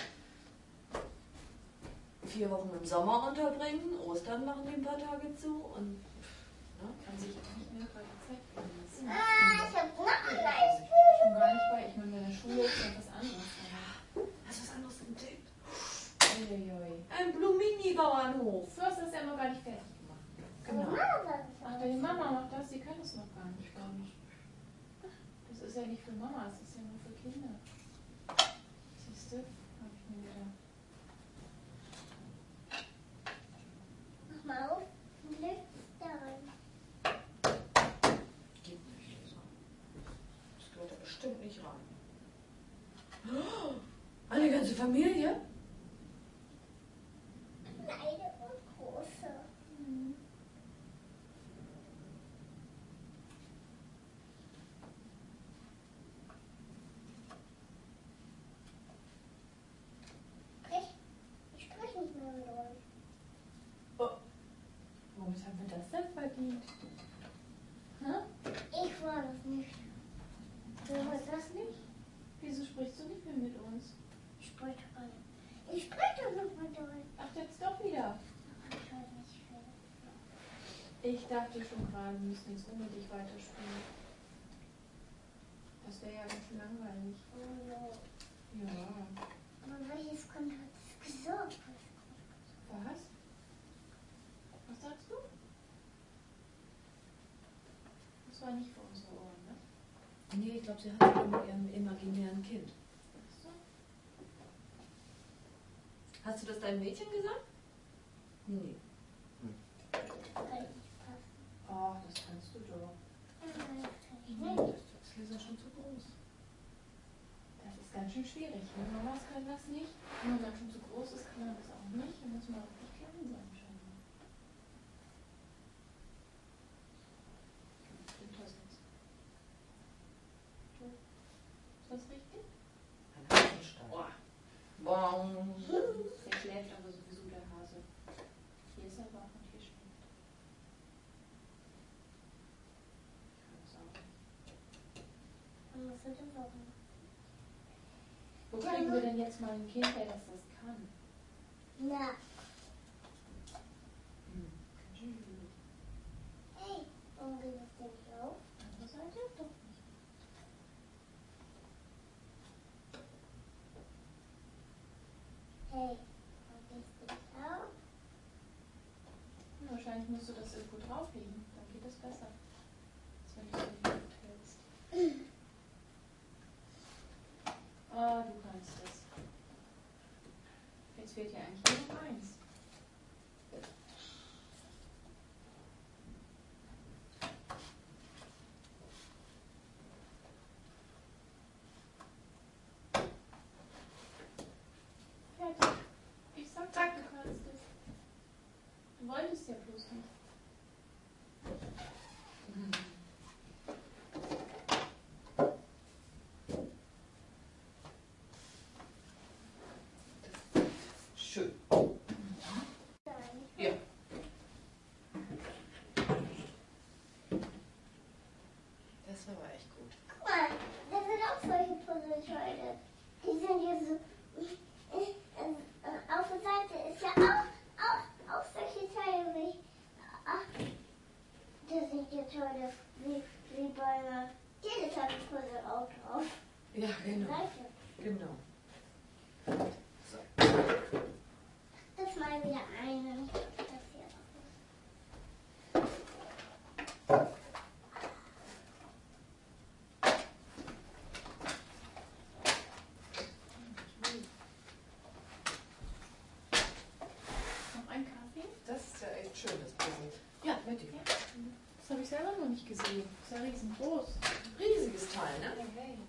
vier Wochen im Sommer unterbringen, Ostern machen die ein paar Tage zu und ne? Kann sich auch nicht mehr bei der Zeit genießen. Ah, ich habe noch ein Schon gar nicht bei, ich meine, bei der Schule ist ja was anderes. Hast du was anderes entdeckt? Uiuiui. Ein Blumini-Bauernhof. Du hast das ja noch gar nicht fertig gemacht. Genau. Ach, deine Mama macht das, die kann das noch gar nicht, glaube ich. Das ist ja nicht für Mama, das ist ja nur für Kinder. Siehst du? Hab ich mir gedacht. Mach mal auf. Lift daran. Geht nicht, Lisa. Das gehört da bestimmt nicht rein. Oh, eine ganze Familie? Kleine und große. Mhm. Ich, ich spreche nicht mehr mit euch. Womit haben wir das denn verdient? Hä? Ich war das nicht. Du weißt das nicht? Wieso sprichst du nicht mehr mit uns? Ich spreche alle. Ich spreche noch mit euch. Ach, jetzt doch wieder. Ich weiß nicht viel. Ich dachte schon gerade, wir müssen jetzt ohne dich weiterspielen. Das wäre ja ganz schön langweilig. Oh, ja. Ja. Aber welches Kind hat es gesagt? Was? Was sagst du? Das war nicht für unsere Ohren, ne? Nee, ich glaube, sie hat es mit ihrem imaginären Kind. Ach so. Hast du das deinem Mädchen gesagt? Nee. Kann ich nicht passen. Oh, das kannst du doch. Nein, das kann ich Nee, nicht. das ist Lisa schon zu groß. Das ist ganz schön schwierig. Ne? Mamas können das nicht. Wenn man dann schon zu groß ist, kann man das auch nicht. Dann muss man auch nicht klein sein schon. Stimmt das jetzt? Ist das richtig? Ein Hasenstall. Boah. Bong. Der schläft aber sowieso, der Hase. Hier ist er wach und hier schläft. Ich weiß auch nicht. Und was sind das auch? Wo kriegen wir denn jetzt mal ein Kind her, das das kann? Na, Hm. Ganz schön blöd. hey, warum geht das denn nicht auf? Andere Seite doch nicht. Hey, warum geht das nicht auf? Hm, wahrscheinlich musst du das irgendwo drauflegen. Dann geht es besser. Als wenn du es in die Luft hältst. Ah, du kannst das. Jetzt fehlt ja eigentlich nur noch eins. Fertig. Ich sag Zack. du kannst es. Du wolltest ja bloß nicht. Schön. Ja. Das war aber echt gut. Guck mal, das sind auch solche Puzzleteile. Die sind hier so. äh, äh, Auf der Seite ist ja auch, auch, auch solche Teile wie. Ach, das sind hier Teile wie, wie Bäume. Jedes hat ein Puzzle auch drauf. Ja, genau. Seite. Genau. So. Das mal wieder einen. Das hier noch. Noch ein Kaffee? Das ist ja echt schön, das Puzzle. Ja, mit dir. Das habe ich selber noch nicht gesehen. Das ist ja riesengroß. Riesiges Teil, ne? Hey.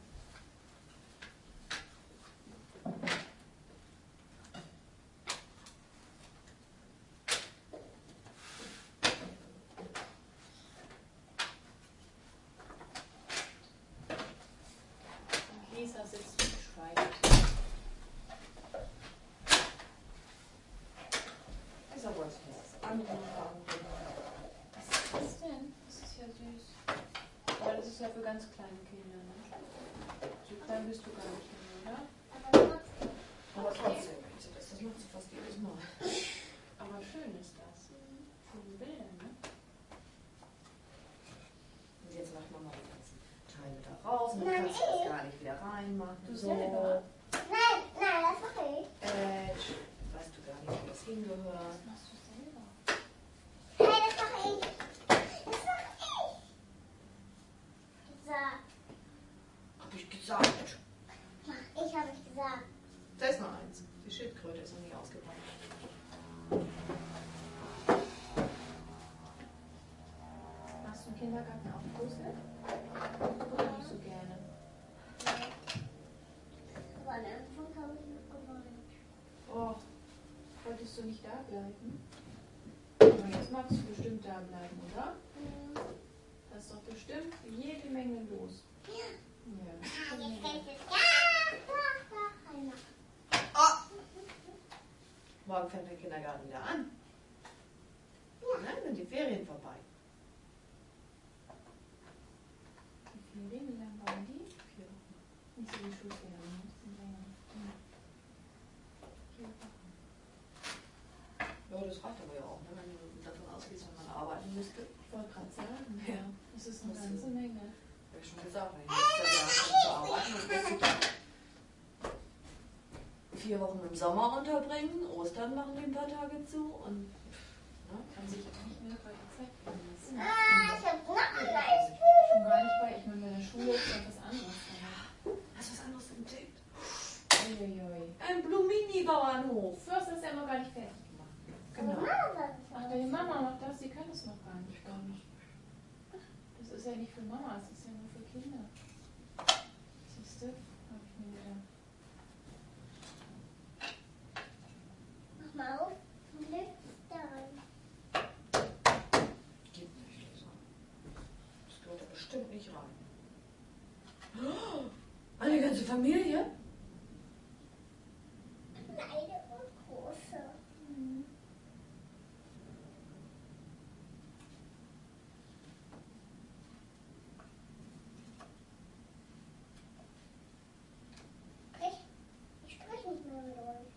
Und Lisa sitzt und schweigt. Ist aber was Festes. Anrufen. Was ist das denn? Das ist ja süß. Aber das ist ja für ganz kleine Kinder, ne? So klein bist du gar nicht mehr, oder? Aber trotzdem. Aber trotzdem, das, das macht sie fast jedes Mal. Aber schön ist das. Schöne Bilder, ne? Und jetzt macht Mama die ganzen Teile da raus und dann Nein, kannst du das ich. gar nicht wieder reinmachen. Du selber? Nein, nein, das mache ich. Äh, weißt du gar nicht, wo das hingehört. Das machst du selber. Hey, das mache ich. Das mache ich. Gesagt. Hab ich gesagt. Mach ich, habe ich gesagt. Da ist noch eins. Die Schildkröte ist noch nicht ausgepackt. Machst du im Kindergarten auch Puzzle? Oder nicht so gerne? Aber am Anfang habe ich noch gewonnen. Oh, wolltest du nicht da bleiben? Aber jetzt magst du bestimmt da bleiben, oder? Da ist doch bestimmt jede Menge los. Ja. Ja. Ah, jetzt fällt es. Ja, da, da, einer. Morgen fängt der Kindergarten wieder an. Ja. Dann sind die Ferien vorbei. Die Ferien, wie lang waren die? Vier Wochen. Nicht so wie Schulferien, ne? Sind länger. Hm. Vier Wochen. Ja, das reicht aber ja auch, ne? Wenn du davon ausgehst, wenn man arbeiten müsste. Ich wollte gerade sagen, Ja. ja. Das ist eine Musst ganze du- Menge. Hab ich schon gesagt, wenn ich nächstes Jahr zu arbeiten und muss ich vier Wochen im Sommer unterbringen, Ostern machen die ein paar Tage zu und ne? Kann sich auch nicht mehr bei der Zeit gehen lassen. Ah, ich habe noch ein Eis. Schon gar nicht bei, ich meine, bei der Schule ist ja was anderes. Hast du was anderes entdeckt? Uiuiui. Ein Blumini-Bauernhof. Du hast das ja noch gar nicht fertig gemacht. Genau. Ach, deine Mama macht das, sie kann das noch gar nicht. Gar nicht. Das ist ja nicht für Mama, das ist ja nur für Kinder. Siehst du? Hab ich mir gedacht. Mach mal auf. Und leg da rein. Geht nicht. Also. Das gehört da bestimmt nicht rein. Oh, eine ganze Familie? Kleine und große. Mhm. Ich, ich spreche nicht mehr mit euch.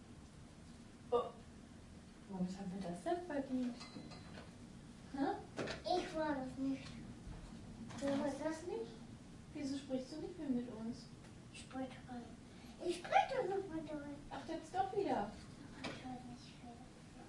Womit haben wir das denn verdient? Hä? Ich war das nicht. Du weißt das nicht? Wieso sprichst du nicht mehr mit uns? Ich spreche rein. Ich spreche noch mit euch. Ach, jetzt doch wieder. Ich weiß nicht viel.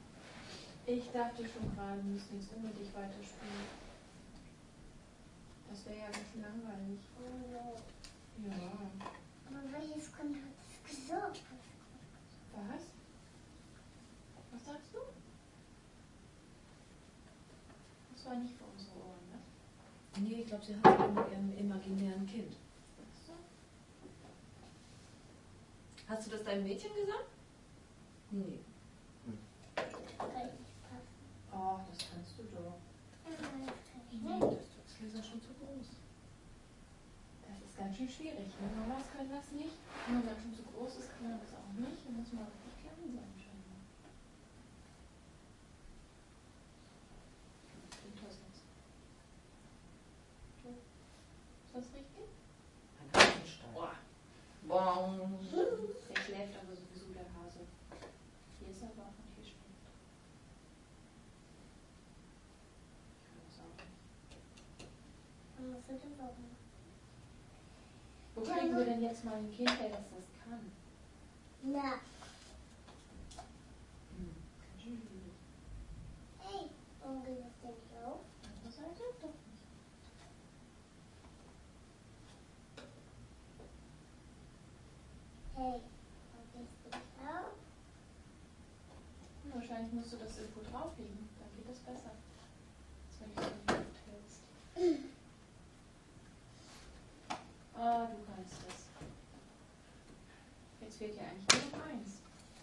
Ich dachte schon gerade, wir müssen jetzt unbedingt weiterspielen. Das wäre ja ganz schön langweilig. Oh, Ja. aber welches Kind hat es gesagt? Was? Was sagst du? Das war nicht für unsere Ohren, ne? Nee, ich glaube, sie hat es mit ihrem imaginären Kind. Achso. Hast du das deinem Mädchen gesagt? Nee. Oh, das kannst du doch. Nee, das ist Lisa schon zu groß. Das ist ganz schön schwierig. Ne? Mamas können das nicht. Wenn man dann schon zu groß ist, kann man das auch nicht. Dann muss man richtig klein sein scheinbar. Klingt das jetzt. Ist das richtig? Ein Hasenstall. Boah. Bong. Der schläft aber sowieso, der Hase. Hier ist er wach und hier schläft er. Ich kann das auch nicht. Wo kriegen wir denn jetzt mal ein Kind her, das das kann? Na, Hm. Ganz schön schwierig. hey, und geht das denn nicht auf? Andere Seite? Doch nicht. Hey, und geht das nicht auf? Hm, wahrscheinlich musst du das irgendwo drauflegen. Dann geht das besser. Als wenn du es in die Luft hältst. Ah, du kannst das. Jetzt fehlt ja eigentlich nur noch eins.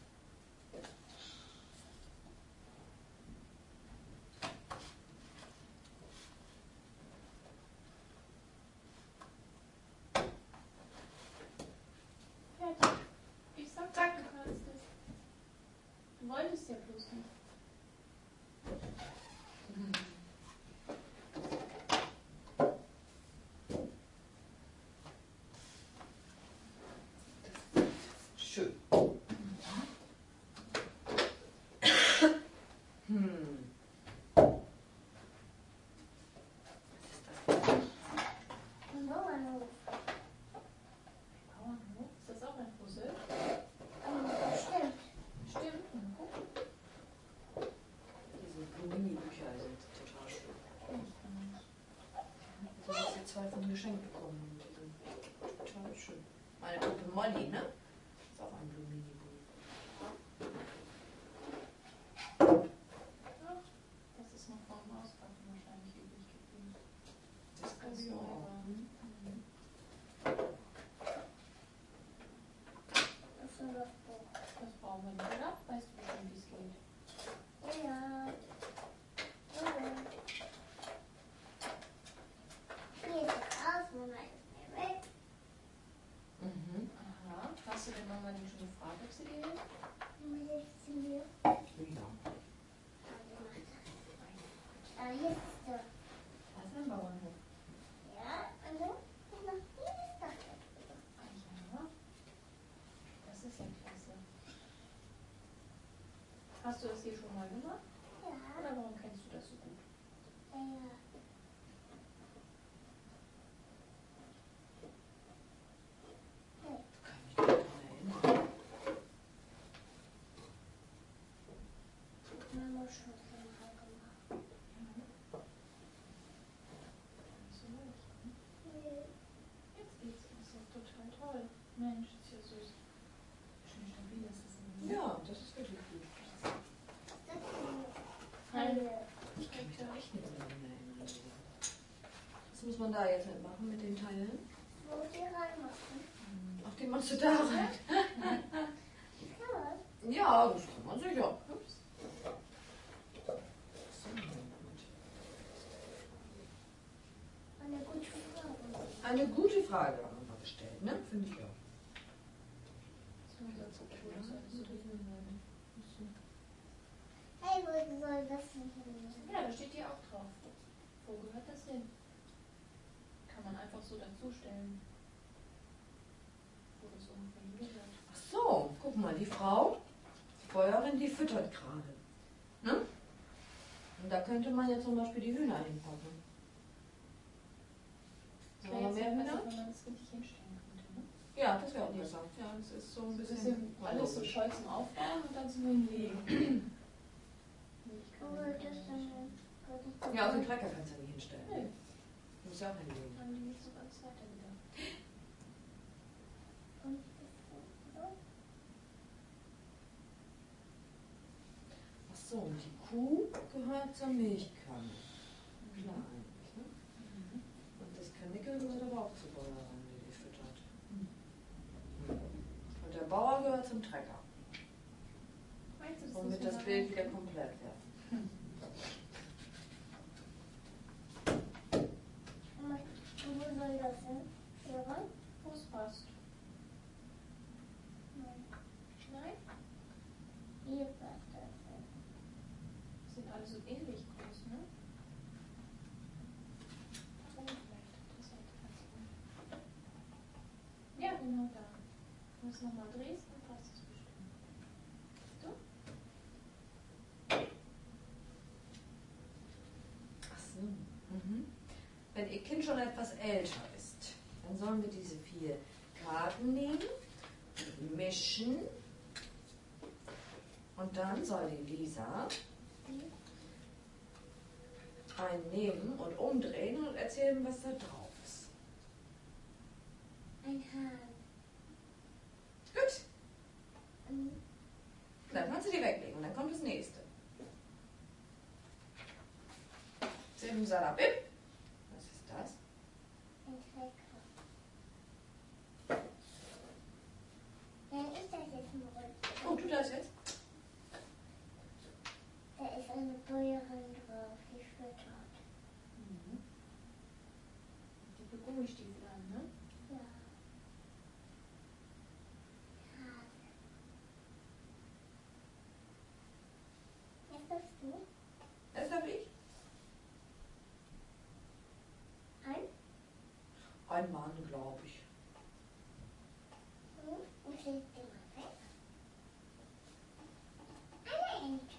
Fertig. Ich sag, Zack. du kannst es. Du wolltest ja bloß nicht. Schön. Hm. Ein Bauernhof. Bauernhof? Ist das auch ein Puzzle? Ähm, stimmt. Stimmt. Na, guck. Diese Blumini-Bücher sind total schön. Kenn ich gar nicht. Du hast jetzt zwei von geschenkt bekommen. Die sind total schön. Meine Puppe Molly, ne? Ist auch ein Blumini-Buch. Ach, das ist noch vom Auspacken wahrscheinlich übrig geblieben. Das Wo kannst die du neu auch. waren. Mhm. Das ist das Buch. Das brauchen wir nicht, oder? Weißt du schon, wie es geht? Ja. Ja. Hier ist das aus, Mama ist mir weg. Mhm. Aha. Hast du denn Mama die schon gefragt, ob sie dir hilft? Mama hilft sie mir. Ja. Ah, hier ist der. Das ist ein Bauernhof. Ja, und dann ist noch dieses Dach. Ah ja. Das ist ja klasse. Hast du das hier schon mal gemacht? Ja. Oder warum kennst du das so gut? Ja, ja. Kann mich nicht daran erinnern. Mama schon mal gemacht. So leicht, ne? Nee. Jetzt geht's. Das ist doch total toll. Mensch, ist ja süß. Schön stabil ist das immer. Ja, das ist wirklich gut. Das ist Hallo. Ich kann mich da echt nicht mehr daran erinnern. Was muss man da jetzt halt machen mit den Teilen? wo die reinmachen. Ach, die machst du da rein. Ja. Ja, das kann man sicher. Ups. So, gut. Eine gute Frage. Eine gute Frage haben wir gestellt, ne? Finde ich auch. Das ist ganz okay. Das ist alles so drin. Hey, wo soll das denn hin? Ja, da steht hier auch drauf. Wo gehört das hin? Kann man einfach so dazustellen. Wo das ungefähr hingehört. Ach so, guck mal, die Frau, die Feuerin, die füttert gerade. Ne? Und da könnte man jetzt zum Beispiel die Hühner hinpacken. Das Wollen wir wäre mehr jetzt Hühner? besser, wenn man das richtig hinstellen könnte. Ne? Ja, das wäre auch besser. Ja, das ist so ein Das bisschen. ist alles so scheu zum Aufbauen und dann zum Hinlegen. Nee, ich Wo kann soll nicht. das denn hin? Wo das denn Ja, auf den hin? Trecker kannst du ja nicht hinstellen. Nee. Du musst musst du auch hinlegen. Dann die nicht so ganz weiter wieder. Und das so. Ach so, und die Kuh gehört zur Milchkanne. Klar eigentlich, ne? Mhm. Und das Kanickel gehört aber auch zur Bäuerin, die die füttert. Und der Bauer gehört zum Trecker. Meinst du, das Womit müssen das wir Bild noch wieder komplett wird. Und wo soll das hin? Hier rein? wo es passt? Nein. Nein? Hier passt das hin. Sind alle so ähnlich groß, ne? Oh, vielleicht das Seite ganz rum. Ja, genau da. Wenn du es nochmal drehst, dann passt es bestimmt. Siehst du? Ach so. Mhm. Wenn Ihr Kind schon etwas älter ist, dann sollen wir diese vier Karten nehmen, mischen und dann soll die Lisa einen nehmen und umdrehen und erzählen, was da drauf ist. Ein Hahn. Gut, Mhm. dann kannst du die weglegen und dann kommt das nächste. Simsalabim. Was ist das? Ein Trecker. Dann ist das jetzt ein Rücken. Oh, tu das jetzt. Da ist eine Bäuerin drauf, die füttert. Mhm. Die Gummistiefel an, ne? Ja. Hase. Jetzt bist du. Das darf ich. Ein. Ein Mann, glaube ich. Mhm. Und leg die mal weg. Eine Ente.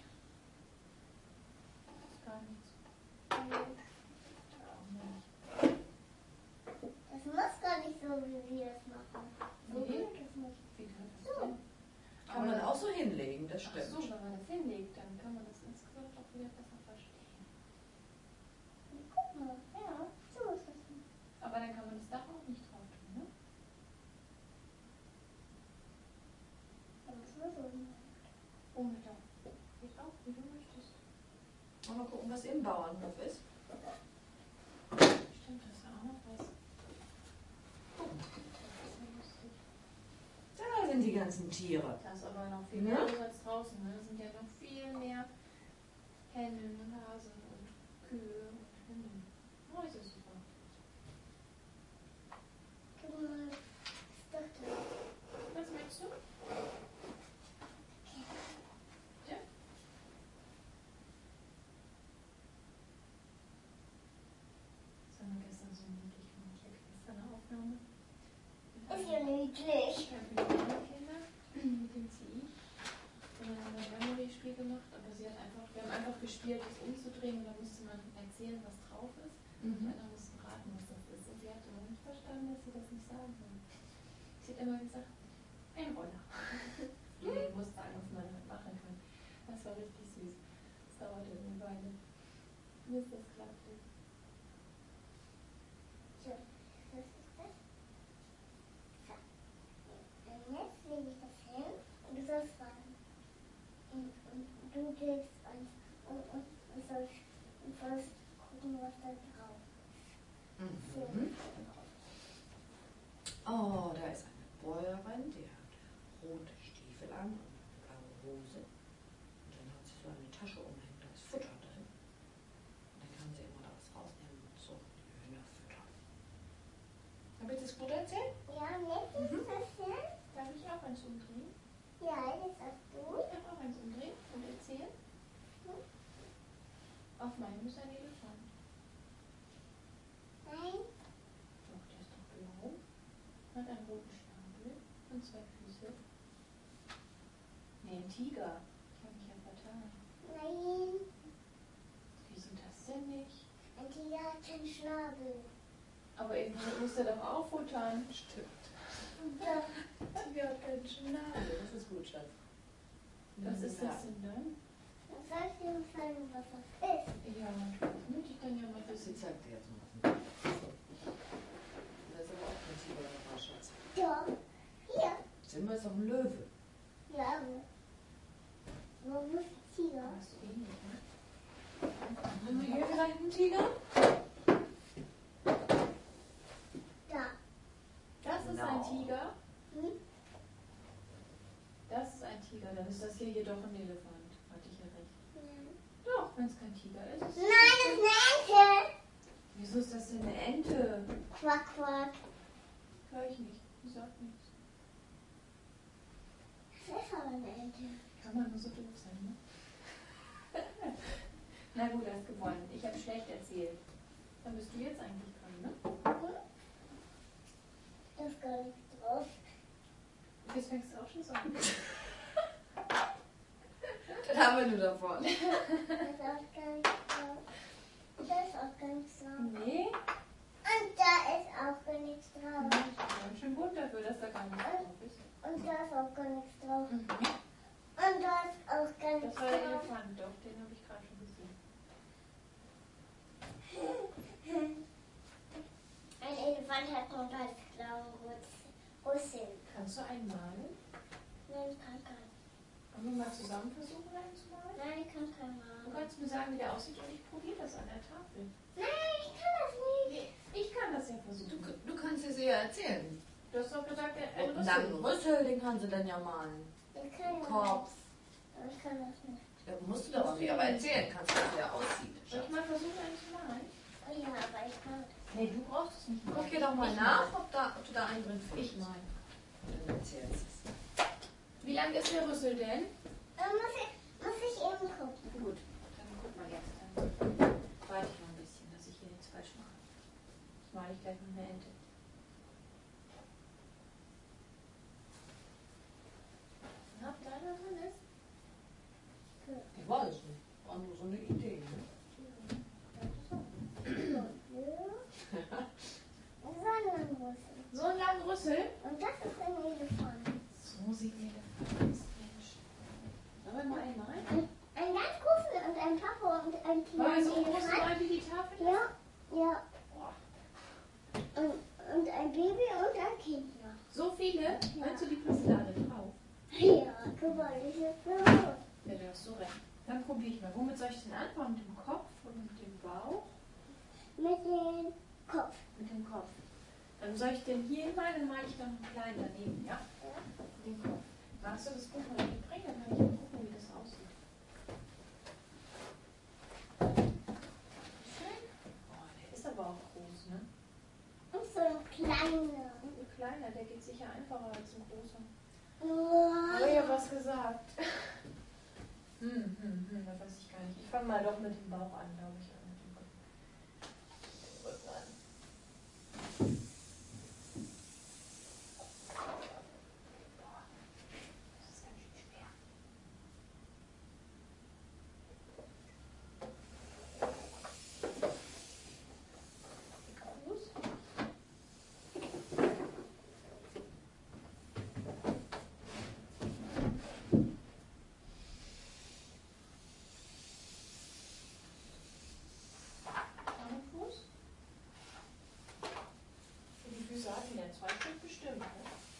Gar nichts. Mhm. Auch nicht. Das muss gar nicht so, wie wir es machen. So Nee. geht es nicht. Wie kann das denn? Kann man auch so hinlegen, das Ach stimmt. so, wenn man das hinlegt, dann kann man das insgesamt auch wieder besser verstehen. Guck mal, ja, so ist das. Aber dann kann man das Dach auch nicht drauf tun, ne? Dann müssen wir so machen. Ohne Dach. Geht auch, wie du möchtest. Mal gucken, was im Bauernhof ist. Stimmt, das ist ja auch noch was. Das ist ja lustig. Da sind die ganzen Tiere. Da ist aber noch viel Ja? mehr los als draußen, ne? Da sind ja noch viel mehr Hennen und Hasen und Kühe und Hühner. Oh, ist ja super. Guck mal, ist doch da. Was möchtest du? Ja? Das haben wir gestern so niedlich gemacht. Ich hatte gestern eine Aufnahme. Ist ja niedlich. Ich habe mit den Kindern, mit dem C I. Und dann haben wir ein Memory-Spiel gemacht, aber sie hat einfach, wir haben einfach gespielt, das umzudrehen und dann musste man erzählen, was drauf ist. Und die anderen mussten raten, was das ist. Und sie hat immer nicht verstanden, dass sie das nicht sagen soll. Sie hat immer gesagt, ein Roller. Die musste sagen, was man damit machen kann. Das war richtig süß. Das dauerte eine Weile. Bis das klappte. So, was ist das? So. Und jetzt lege ich das hin und du sollst fragen. Und, und du gibst uns und, und, und, sollst, und sollst gucken, was da drauf ist. So, Mhm. was da drauf ist. Oh, da ist eine Bäuerin, die hat rote Stiefel an und eine blaue Hose. Und dann hat sie so eine Tasche umhängt, da ist Futter drin. Und dann kann sie immer da was rausnehmen und so die Hühner füttern. Habe ich das gut erzählt? Ja, jetzt ist das hin. Darf ich auch eins umdrehen? Ja, jetzt hast du. Ich darf auch eins umdrehen und erzählen. Hm? Auf meinem ist ein Elefant. Nein. Doch, der ist doch blau. Hat einen roten Schnabel und zwei Füße. Nee, ein Tiger. Ich habe mich ja vertan. Nein. Wieso das denn nicht? Ein Tiger hat keinen Schnabel. Aber irgendwo muss er doch auch futtern. Stimmt. Doch. Tiger hat keinen Schnabel. Das ist gut, Schatz. Was ist Ja. das denn dann? Dann soll ich dir zeigen, was das ist. Ja, natürlich. Möchte ich dann ja mal Sie wissen. zeigt dir jetzt mal was. ein Tiger? Da. Das ist No. ein Tiger. Hm? Das ist ein Tiger. Dann ist das hier jedoch ein Elefant. Hatte ich ja recht. Nein, Doch, wenn es kein Tiger ist. das ist eine Ente. Wieso ist das denn eine Ente? Quack, quack. Hör ich nicht. Die sagt nichts. Das ist aber eine Ente. Kann man nur so doof sein, ne? Na gut, hast gewonnen. Ich habe schlecht erzählt. Dann bist du jetzt eigentlich dran, ne? Hm? Das ist gar nicht drauf. Jetzt fängst du auch schon so an. Das haben wir nur davon. Das ist auch gar nicht drauf. Das ist auch gar nichts drauf. Nee. Und da ist auch gar nichts drauf. Ganz schön bunt dafür, dass da gar nichts drauf ist. Und da ist auch gar nichts drauf. Mhm. Und da ist auch gar nichts Das war der drauf. Elefant, doch, den habe ich gerade schon gesehen. Ein Elefant hat nur ganz blaue Rüssel. Kannst du einen malen? Nein, ich kann keinen. Wollen wir mal zusammen versuchen, einen zu malen? Nein, ich kann keinen Du malen. kannst mir sagen, wie der aussieht und ich probiere das an der Tafel. Nein, ich kann das nicht. Ich kann das ja Du, versuchen. du kannst es ihr erzählen. Du hast doch gesagt, der Und einen langen Rüssel, den kannst du dann ja malen. Ich kann ja Kopf. nicht. Aber ich kann das nicht. Ja, musst du doch auch nicht, aber erzählen kannst du, wie der aussieht. Soll ich mal versuchen, einen zu malen? Oh ja, aber ich kann das. Nee, du brauchst es nicht. Guck hier doch mal Ich nach, mal. ob, da, ob du da einen drin findest. Ich mal. Dann erzählst du es. Wie lang ist der Rüssel denn? Dann muss ich, muss ich eben gucken. Gut, dann guck mal jetzt. Dann warte ich mal ein bisschen, dass ich hier nichts falsch mache. Jetzt male ich gleich noch eine Ente. Na, ob deiner drin ist? Ich weiß es nicht. War nur so eine Idee. Ne? So, ein langen Rüssel. So einen langen Rüssel? Und das ist ein Elefant. So sieht ein Elefant aus, Mensch. Sollen wir mal einen malen? Ein ganz großen und ein Papa und ein Wollen wir kleines so groß Elefant. malen wie die Tafel? Ja, ja. Boah. Und, und ein Baby und ein Kind noch. So viele? Meinst du, die passen da alle drauf? Ja, guck mal, das ist so. Ja, da hast du recht. Dann probiere ich mal. Womit soll ich denn anfangen? Mit dem Kopf und mit dem Bauch? Mit dem Kopf. Mit dem Kopf. Dann soll ich den hier hinmalen, dann male ich noch einen kleinen daneben, ja? Den Kopf. Magst du das Buch mal mitbringen? Dann kann ich mal gucken, wie das aussieht. Schön. Oh, der ist aber auch groß, ne? Und so ein kleiner. Und ein kleiner, der geht sicher einfacher als ein großer. Wow. Habe ich ja was gesagt. Hm, hm, hm, das weiß ich gar nicht. Ich fange mal doch mit dem Bauch an, glaube ich. Mit dem Kopf. Rücken an. Boah, das ist ganz schön schwer. Dicker Fuß. Kleiner Fuß. Wie viele Füße hat die denn? Zwei Stück bestimmt, ne?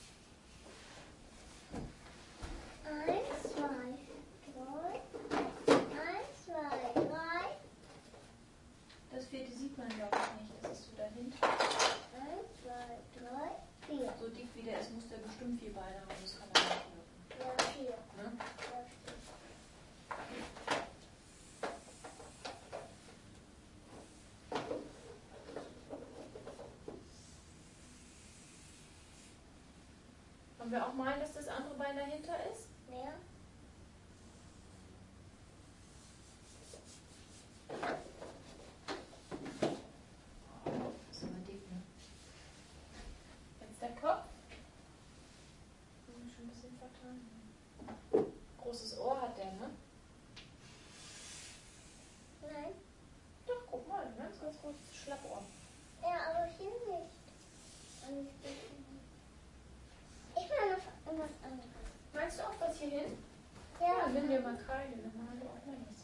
Eins, zwei, drei. Eins, zwei, drei. Das vierte sieht man, glaube ich, nicht. Das ist so dahinter. Eins, zwei, drei, vier. So dick wie der ist, muss der bestimmt vier Beine haben. Das kann man nicht wirken. Ja, vier. Ne? Ja, vier. Wollen wir auch malen, dass das andere Bein dahinter ist? Mehr? Das ist aber dick, ne? Jetzt der Kopf. Hm, schon ein bisschen vertan. Großes Ohr hat der, ne? Nein. Doch, guck mal, ein ganz, ganz großes Schlappohr. Ja, aber hier nicht. Und ich bin Ich will noch etwas anderes. Meinst du auch was hier hin? Ja, Nimm dir mal Kreide, dann malen wir auch mal was.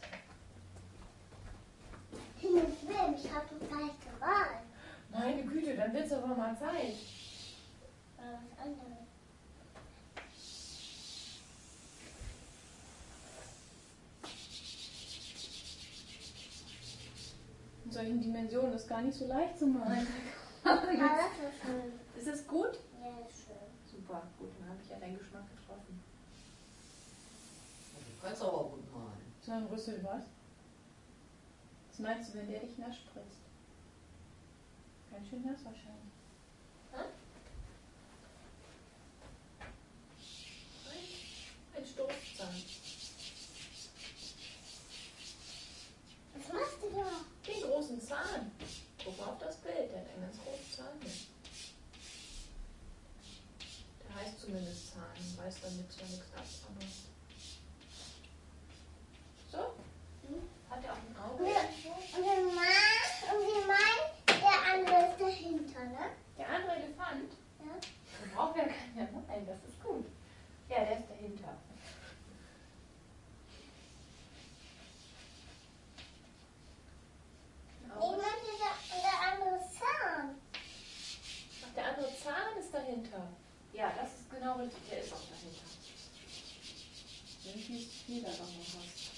Himmels Willen, ich habe doch gar nicht gemalt. Meine Güte, dann wird's aber mal Zeit. Oder was anderes. In solchen Dimensionen ist gar nicht so leicht zu malen. Aber das ist schön. Ist es gut? Ja, das ist schön. Super, gut, dann habe ich ja deinen Geschmack getroffen. Du kannst aber auch gut malen. So ein Rüssel was? Was meinst du, wenn der dich nass spritzt? Ganz schön nass wahrscheinlich. Hm? Ein Stoßzahn. Was machst du da? Den großen Zahn. Guck mal auf das Bild, der hat einen ganz großen Zahn hier. Der heißt zumindest Zahn, weiß damit zwar nichts ab, aber. So? Hm? Hat er auch ein Und Auge? wir, und wir meinen, und wir meinen, der andere ist dahinter, ne? Der andere Elefant? Ja. Da brauchen wir keinen mehr malen, das ist gut. Ja, der ist dahinter. Ich meinte, der, der andere Zahn. Ach, der andere Zahn ist dahinter. Ja, das ist genau richtig, der ist auch dahinter. Irgendwie ist viel da noch was.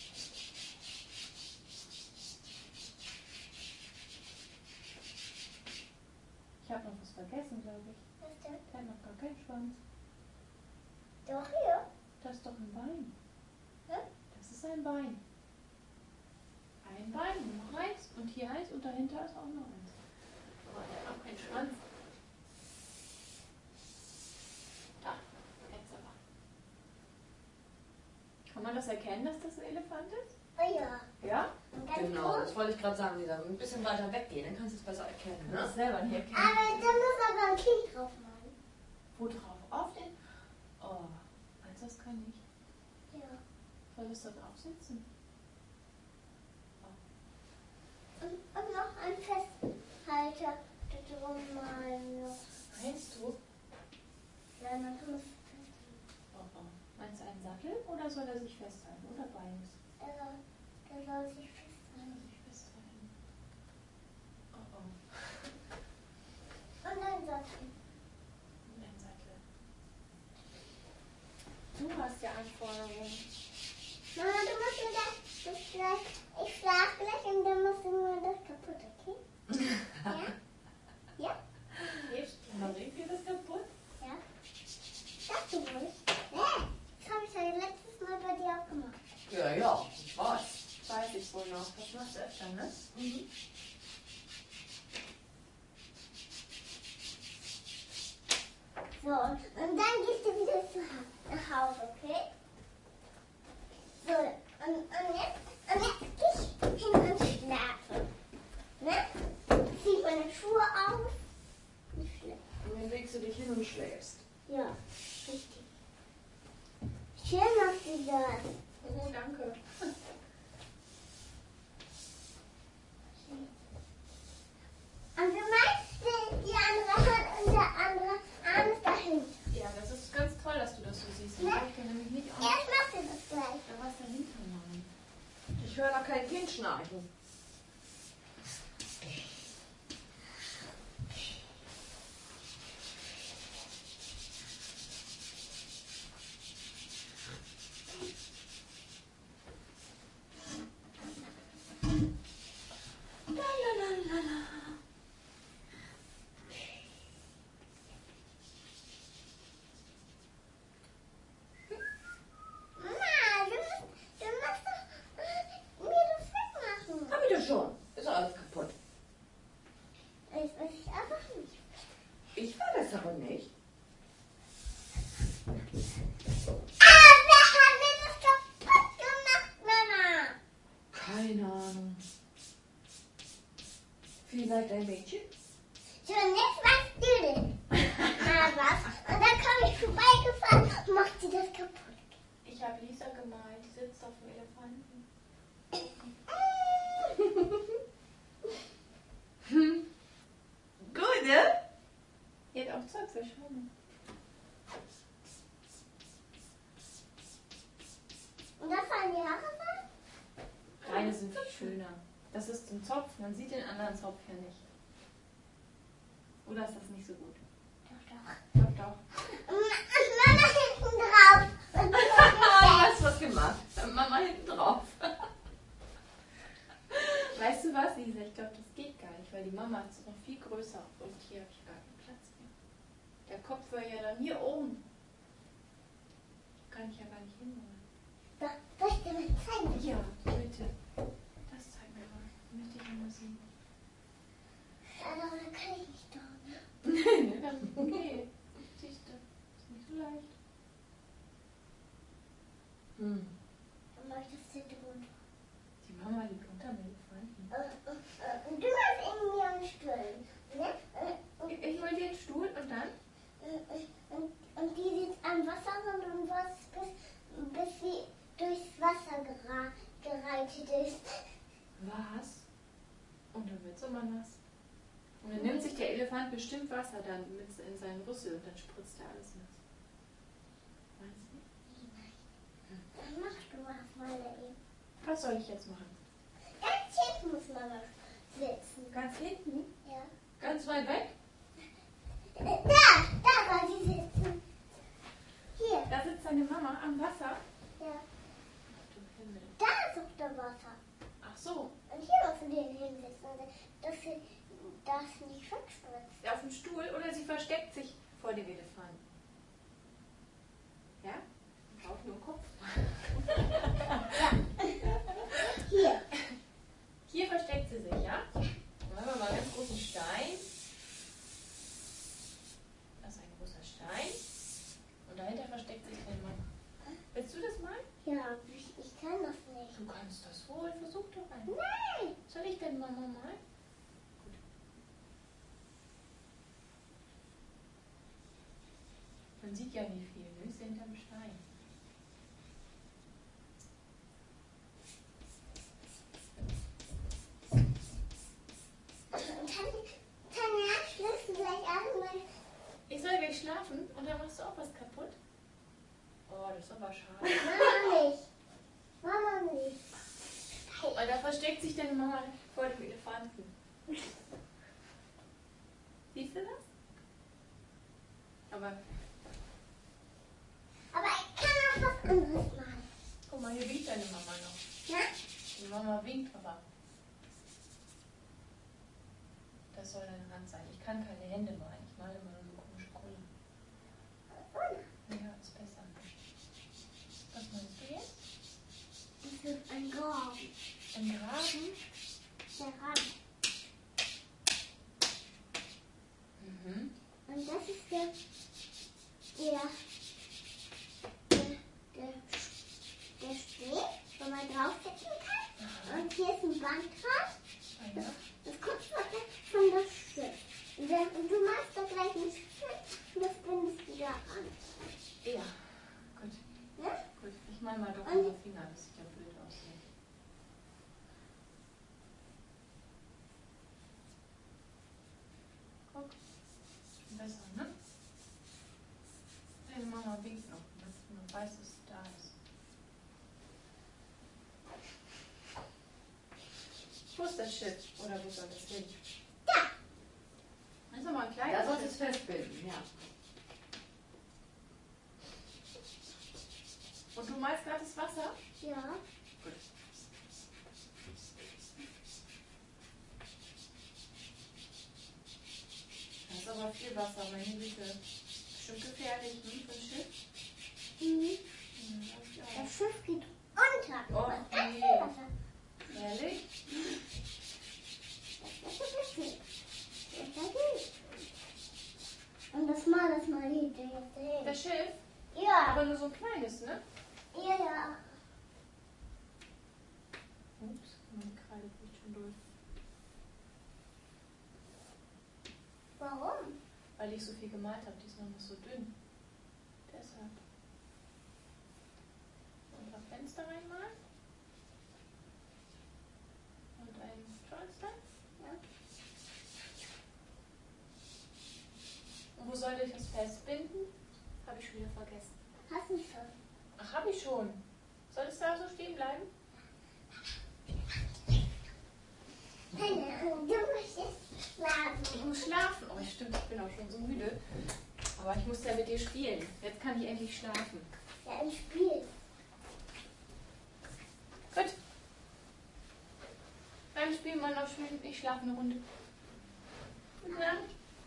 Ich habe noch was vergessen, glaube ich. Was denn? Der hat noch gar keinen Schwanz. Doch hier. Das ist doch ein Bein. Hä? Das ist ein Bein. Ein Bein, und noch eins. Und hier eins und dahinter ist auch noch eins. Aber der hat auch keinen Schwanz. Da, jetzt aber. Kann man das erkennen, dass das ein Elefant ist? Oh ja. Ja? Und ganz Genau, groß. das wollte ich gerade sagen, Lisa. Ein bisschen weiter weggehen, dann kannst du es besser erkennen. Du musst Ne? selber nicht erkennen. Aber da muss aber ein Kind drauf malen. Wo drauf? Auf den. Oh, meinst du, das kann ich? Ja. Soll es da drauf sitzen? Und, und noch ein Festhalter da drum malen noch. Meinst du? Ja, dann kann man es festhalten. Oh, oh. Meinst du einen Sattel oder soll er sich festhalten? Oder beides? Also, der soll sich Soll festhalten. er sich festhalten? Oh, oh. Und ein Sattel. Und ein Sattel. Du hast ja Anforderungen. Mama, du musst mir das, das gleich. Ich schlaf gleich und dann musst du mir das kaputt, okay? Ja? Ja? Jetzt Marie, geht das kaputt? Ja? Schaffst du wohl? Nee, das habe ich ja letztes Mal bei dir auch gemacht. Ja, ja, ich weiß. Weiß ich wohl noch. Das machst du öfter, ne? Mhm. So, und dann gehst du wieder zu, nach Hause, okay? So, und, und jetzt, und jetzt geh ich hin und schlafe. Ne? Zieh meine Schuhe aus und schlafe. Und dann legst du dich hin und schläfst. Ja, richtig. Schön machst du das. Oh, danke. Und du meinst, die die andere Hand und der andere Arm ist dahinter. Ja, das ist ganz toll, dass du das so siehst. Das Ne? hab ich dir nämlich nicht auch Erst machst du das gleich. da was dahinter malen. Ich höre noch kein Kind schnarchen. Mama, du musst, du musst doch äh, mir das wegmachen. Hab ich doch schon. Ist doch alles kaputt. Das weiß ich einfach nicht. Ich war das aber nicht. Ah, wer hat mir das kaputt gemacht, Mama? Keine Ahnung. Vielleicht ein Mädchen? So, und jetzt machst du das. Ah, was? Und dann komme ich vorbeigefahren und macht sie das kaputt. Ich habe Lisa gemalt, die sitzt auf dem Elefanten. Gut, ne? Die hat auch Zöpfe, schau mal. Und da fallen die Haare rein? Deine sind viel schöner. Das ist zum Zopf, man sieht den anderen Zopf ja nicht. Oder ist das nicht so gut? Doch, doch. Doch, doch. Und Mama hinten drauf. Und du Du hast was gemacht. Mama hinten drauf. Weißt du was, Lisa? Ich glaube, das geht gar nicht, weil die Mama ist noch viel größer und hier habe ich gar keinen Platz mehr. Der Kopf wäre ja dann hier oben. Kann ich ja gar nicht hinholen. Da, soll ich dir mal zeigen? Ja, bitte. Das zeig mir mal. Möchte ich mal sehen. Aber da kann ich nicht da, ne? Nee, das ist okay. Siehst du, ist nicht so leicht. Hm. Dann mache ich das Zelt runter. Die Mama liegt unter dem Elefanten. Äh, äh, Und du hast irgendwie einen Stuhl, ne? Äh, und- Ich, ich hol dir einen Stuhl und dann? Und, und die sitzt am Wasser und was bis, bis sie durchs Wasser gera gereitet ist. Was? Und dann wird es immer nass. Und dann nimmt sich der Elefant bestimmt Wasser dann mit in seinen Rüssel und dann spritzt er alles nass. Meinst du? Dann machst du was mal eben. Was soll ich jetzt machen? Ganz hinten muss man noch sitzen. Ganz hinten? Ja. Ganz weit weg? Äh, Da, da soll sie sitzen. Hier, Da sitzt deine Mama am Wasser. ja. Ach du Himmel. Da ist auf der Wasser. Ach so, Und hier musst du den hinsetzen, dass sie das nicht wegspritzt. auf dem Stuhl oder sie versteckt sich vor dem Elefanten. Ja? Braucht nur den Kopf. Hier. Hier versteckt sie sich, ja? Dann haben wir mal einen ganz großen Stein. Das ist ein großer Stein. Und dahinter versteckt sich deine Mama. Willst du das mal? Ja, ich, ich kann das nicht. Du kannst das wohl. Versuch doch mal. Nein. Soll ich denn Mama mal? Gut. Man sieht ja nicht viel, ne? Ist ja hinterm Stein. Und kann, kann er schließen gleich an, weil Ich soll gleich schlafen und dann machst du auch was kaputt? Oh, das ist aber schade. Mama nicht. Mama nicht. Guck mal, da versteckt sich deine Mama vor dem Elefanten. Siehst du das? Aber Aber ich kann auch was anderes machen. guck mal, hier winkt deine Mama noch. Ja? Die Mama winkt aber. Das soll deine Hand sein. Ich kann keine Hände malen. Ich male immer nur so komische Kohle. Ja, ist besser. Was meinst du jetzt? Das ist ein Graben. Ein Graben? Der Raben. Mhm. Und das ist der, der, der, der, der Steg, wo man draufsitzen kann. Und hier ist ein Band dran. Ah, ja. Das kommt von das Schiff. Und, der, und du machst da gleich ein Schiff und das bindest du da an. Ja. Gut. Ne? Gut. Ich mal mal doch Und- unsere Finger. Das sieht ja blöd aus. Hier. Guck. Schon besser, ne? Deine Mama winkt noch, dass du noch weißt, dass sie da ist. Wo ist das Schiff? Oder wo soll das hin? Da. Das ist aber ein Da kleines sollst du es Schiff. festbinden, ja. Und du malst gerade das Wasser? Ja. Gut. Das ist aber viel Wasser, meine Güte. Bestimmt gefährlich, ne, für ein Schiff? Mhm. Mhm, glaub ich auch. Das Schiff geht unter. Oh, Und ganz nee. viel Wasser. Ehrlich? Das ist ein bisschen. Das ist gut. Und das mal, das mal hinter jetzt Das Schiff? Ja. Aber nur so ein kleines, ne? Ja, ja. Ups, meine Kreide geht schon durch. Warum? Weil ich so viel gemalt habe, diesmal noch so dünn. Deshalb. Und ein paar Fenster reinmalen. Und ein Schornstein. Ja. Und wo soll ich das festbinden? Habe ich schon wieder vergessen. Hast du schon? Ach, habe ich schon. Soll es da so stehen bleiben? Keine Ahnung, du möchtest schlafen. Ich muss schlafen. Oh, stimmt, ich bin auch schon so müde. Aber ich muss ja mit dir spielen. Jetzt kann ich endlich schlafen. Ja, ich spiele. Gut. Dann spielen Spiel mal noch schön. Ich schlafe eine Runde. Gute Nacht.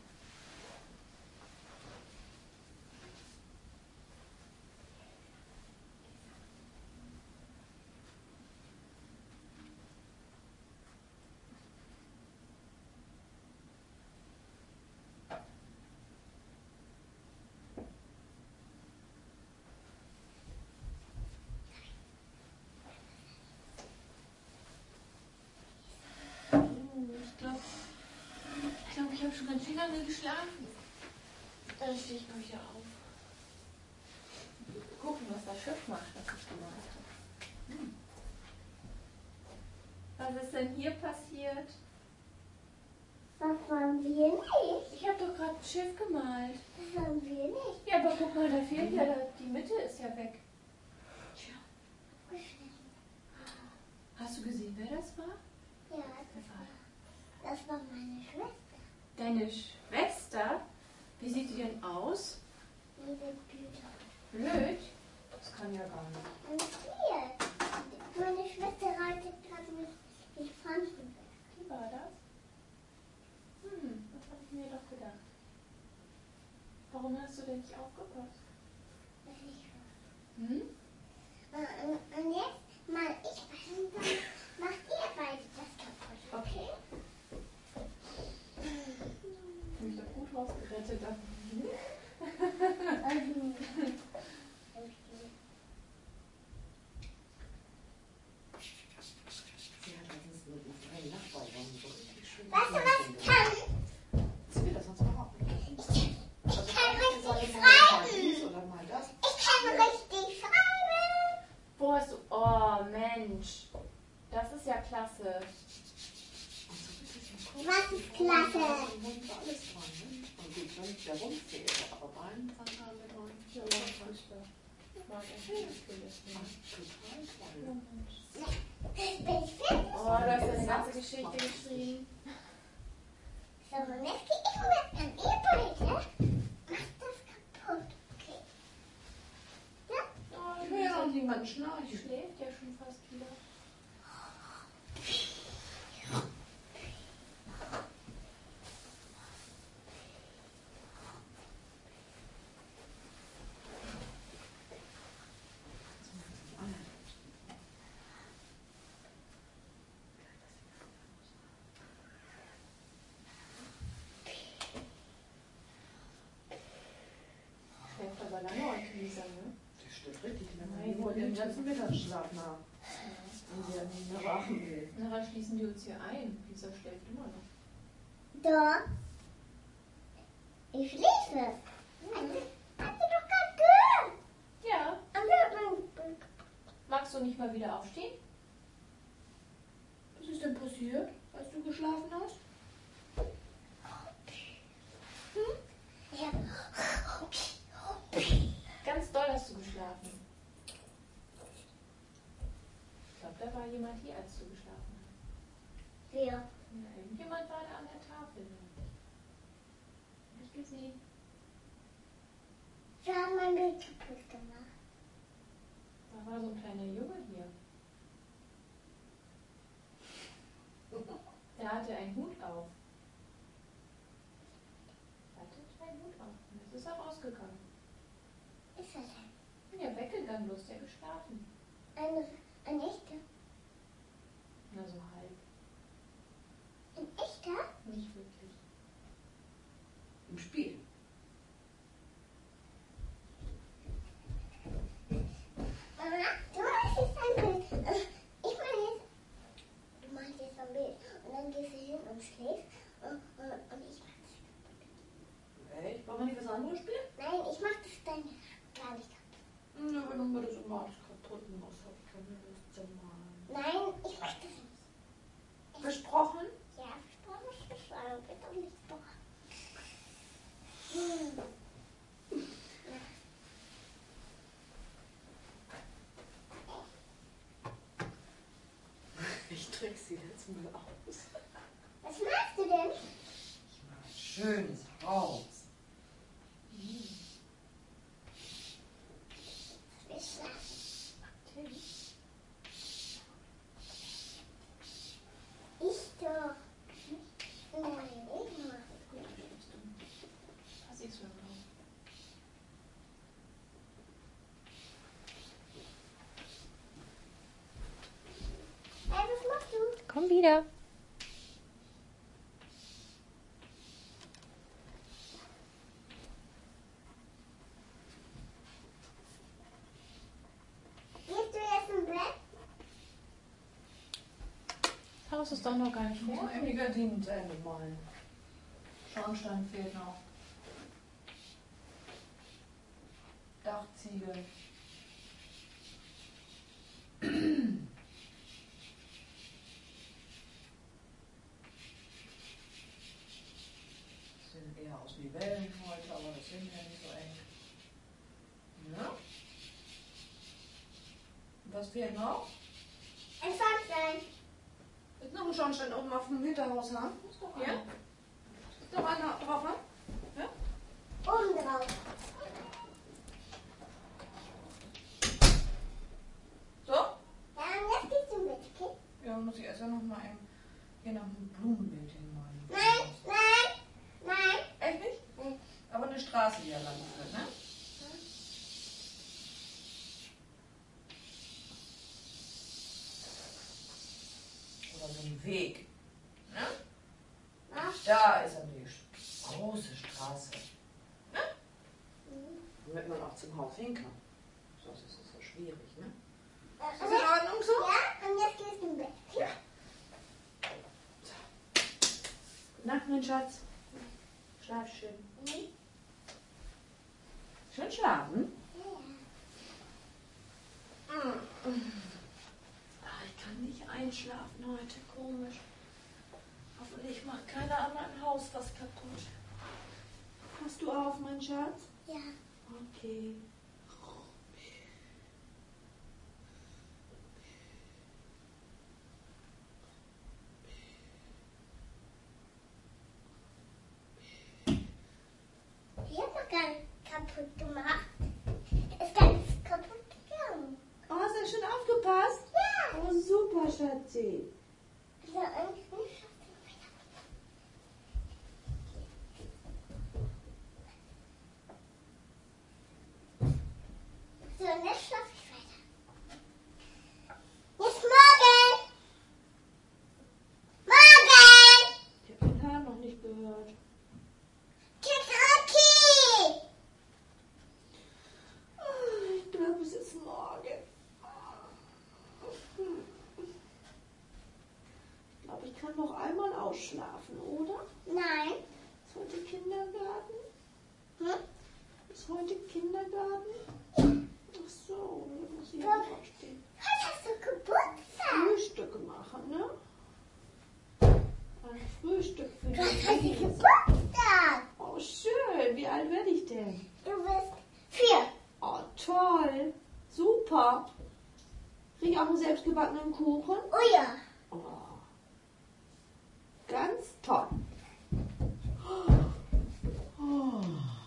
Ich glaube, ich, glaub, ich habe schon ganz schön lange geschlafen. Dann stehe ich mal wieder auf. Gucken, was das Schiff macht, was ich gemacht habe. Hm. Was ist denn hier passiert? Das waren wir nicht. Ich habe doch gerade ein Schiff gemalt. Das waren wir nicht. Ja, aber guck mal, da fehlt ja, da- die Mitte ist ja weg. Tja. Hast du gesehen, wer das war? Ja, das war, das war meine Schwester. Deine Schwester? Wie sieht die denn aus? Diese Güter. Blöd? Das kann ja gar nicht. Und hier. Meine Schwester reitet gerade mit Elefanten. Wie war das? Hm, das habe ich mir doch gedacht. Warum hast du denn nicht aufgepasst? Das ist nicht wahr. Hm? Und, und jetzt mal ich was und dann macht ihr beide das kaputt. Okay. Ich habe mich doch gut rausgerettet. Also, Sie hat letztens mit einem freien Nachbarraum so richtig schön. weißt du, was ich kann? Sie will das sonst überhaupt nicht. Ich, Also ich kann eigentlich soll richtig ich mal dies schreiben. oder mal das. Ich kann richtig schreiben. Wo hast du. Oh, Mensch. Das ist ja klasse. Und so richtig im Kopf. Was ist klasse? Und Mund war alles dran, ne? Und gut, wenn ich der Mund fehlt, aber Bein dran haben wir dran. Ja, furchtbar. Ich mag eigentlich das Spiel jetzt Ach, nicht. total toll. Oh, Mensch. Bin ich fertig? Oh, du hast ja eine ganze Geschichte geschrieben. So, und jetzt gehe ich mal an ihr beide. Macht das kaputt. Okay. Ja? Oh, Ich will ja auch niemanden die schnarchen. schläft ja schon fast wieder. Schläft aber lange heute, Lisa, ne? Das stimmt richtig. Die Nein, haben nur den ganzen Mittagsschlaf nach. Ja. Und sie hat nicht mehr wachen will. Nachher schließen die uns hier ein. Lisa schläft immer noch. Doch. Ich schließe. Mhm. Hast du doch gerade gehört? Ja. Und wir- Magst du nicht mal wieder aufstehen? Was ist denn passiert, als du geschlafen hast? Ich hab Ganz doll hast du geschlafen. Ich glaube, da war jemand hier, als du geschlafen hast. wir. Ja, irgendjemand war da an der Tafel. Hab ich gesehen. Wir haben mein Bild kaputt gemacht. Da war so ein kleiner Junge hier. Der hatte einen Hut auf. Hatte einen Hut auf. Und jetzt ist er rausgegangen. Ist er denn? Ja, weggegangen, bloß der geschlafen. Ein, ein echter? Na, so halb. Ein echter? Nicht wirklich. Im Spiel. Mama, du machst jetzt ein Bild. Äh, Ich meine jetzt, du machst jetzt ein Bild. Und dann gehst du hin und schläfst. Und, und, und ich mach das kaputt. Echt? Wollen wir nicht was anderes spielen? Nein, ich mach das dann gar nicht kaputt. Ja, wenn du mir das immer alles kaputt machst, hab ich keine Lust zu malen. Nein, ich mach das nicht. Versprochen? Ja, versprochen ist versprochen. Bitte auch nicht doch. Hm. Ich träg sie jetzt mal aus. Was machst du denn? Ich mach ein schönes Haus. Wir schlafen. Tim. Ich wieder. Gehst du jetzt im Bett? Das Haus ist doch noch gar nicht Ich muss fertig. eben die Gardinen zu Ende malen. Schornstein fehlt noch. Dachziegel. Sehen eher aus wie Wellen heute, aber das sind ja nicht so eng. Ja? Und was fehlt noch? Ein Schornstein. Ist noch ein Schornstein oben auf dem Hinterhaus haben? Ist doch einer. Ja? Ist noch einer drauf haben? Oben drauf. So? Ja, und jetzt gehst du im Bett, okay? Ja, muss ich erst ja noch mal ein, hier nach einem Blumenbild hinmalen. Nein, nein, nein. Echt nicht? Aber eine Straße, die da lang führt, ne? Oder so ein Weg. Ne? Ach. Da ist dann die große Straße. Ne? Damit man auch zum Haus hin kann. Sonst ist es ja schwierig, ne? Ja, Ist das in Ordnung so? ja, und jetzt gehst du im Bett. Ja. Gute Nacht, mein Schatz. Schlaf schön. Mhm. Schön schlafen? Ja. Ah, ich kann nicht einschlafen heute, komisch. Hoffentlich macht keiner an meinem Haus was kaputt. Hast du auf, mein Schatz? Ja. Okay. Ich hab noch gar nicht kaputt gemacht. Ist ganz kaputt gegangen. Oh, hast du schon aufgepasst? Ja. Oh, super, Schatzi. So, und nicht so, und jetzt schlaf ich weiter. Jetzt morgen. Morgen. Ich habe den Hahn noch nicht gehört. Kitaki. Ich glaube, es ist morgen. Ich glaube, ich kann noch einmal ausschlafen, oder? Nein. Ist heute Kindergarten? Hm? Ist heute Kindergarten? Ach so, dann muss ich Ja. noch aufstehen. Heute hast du Geburtstag. Frühstück machen, ne? Ein Frühstück für Du hast die heute Babys. Geburtstag. Oh, schön. Wie alt werde ich denn? Du bist vier. Oh, toll. Super. Kriege ich auch einen selbstgebackenen Kuchen? Oh ja. Oh. Ganz toll. Oh.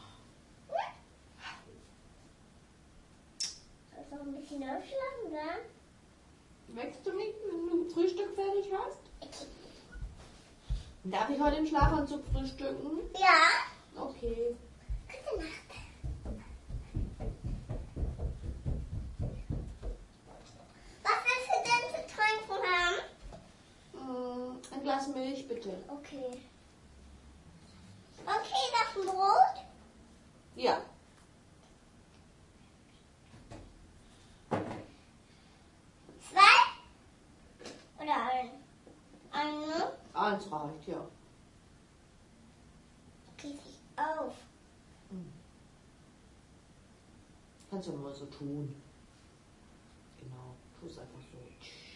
Sollst du noch ein bisschen aufschlafen, dann? Wächst du nicht, wenn du Frühstück fertig hast? Okay. Darf ich heute im Schlafanzug frühstücken? Ja. Okay. Gute Nacht. Was willst du denn zu trinken haben? Mm, ein Glas Milch, bitte. Okay. Okay, das ein Brot? Ja. Zwei? Oder ein? Eine? Eins reicht, ja. Geht sich auf. Kannst du mal so tun. Genau, tu es einfach so.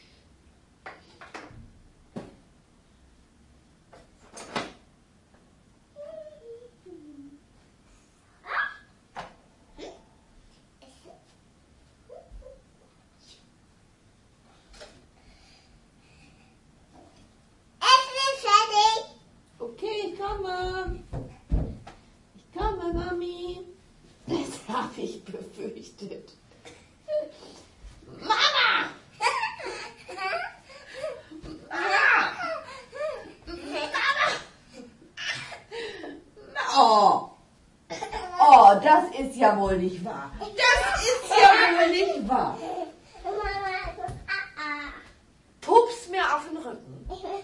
Essen ist fertig. Okay, ich komme. Ich komme, Mami. Das habe ich befürchtet. Mama! Oh. Oh, das ist ja wohl nicht wahr. Das ist ja wohl nicht wahr. Mama, ah, ah. Pups mir auf den Rücken.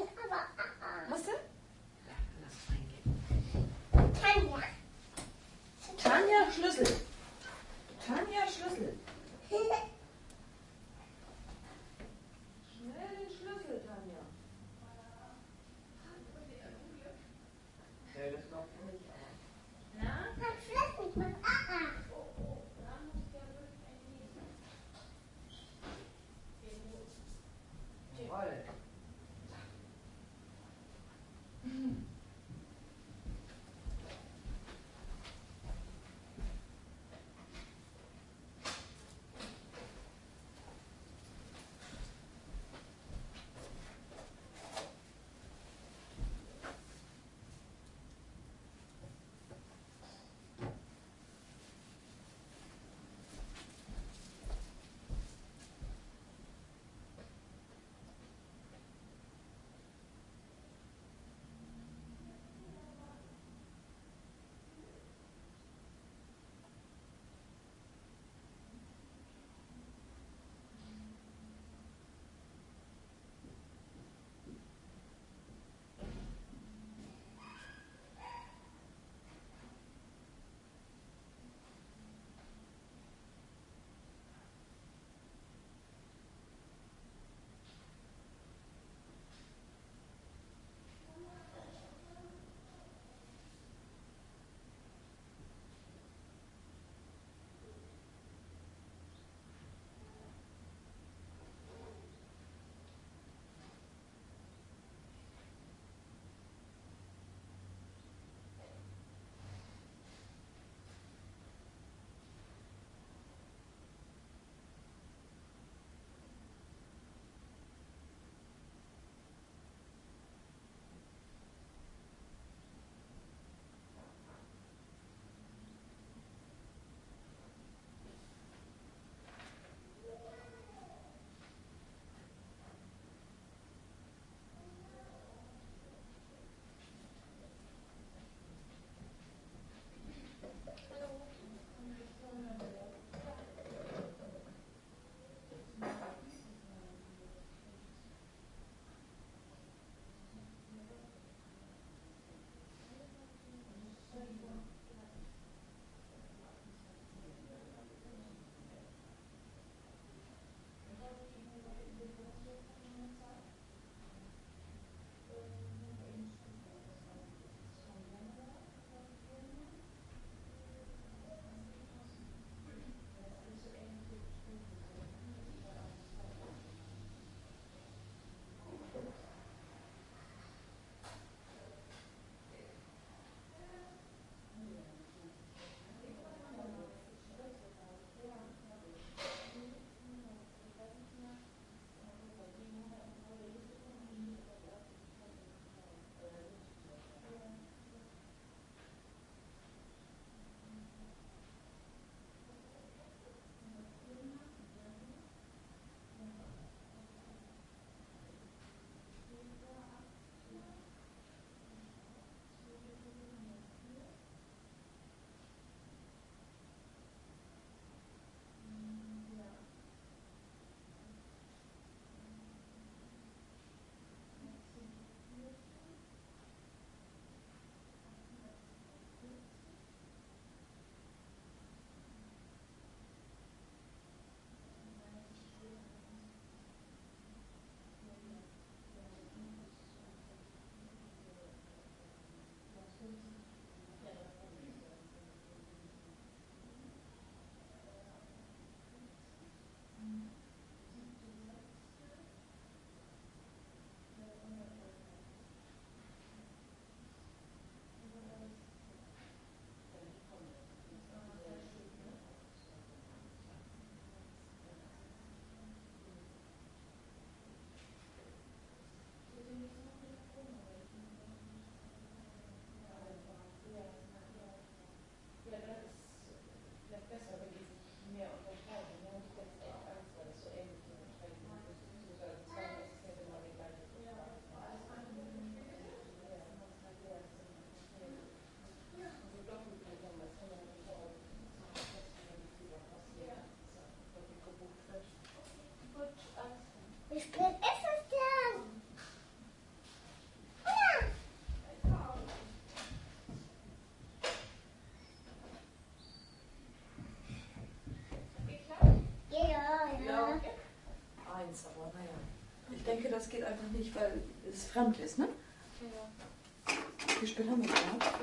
denke, das geht einfach nicht, weil es fremd ist, ne? Ja. Wie spät haben wir gehabt?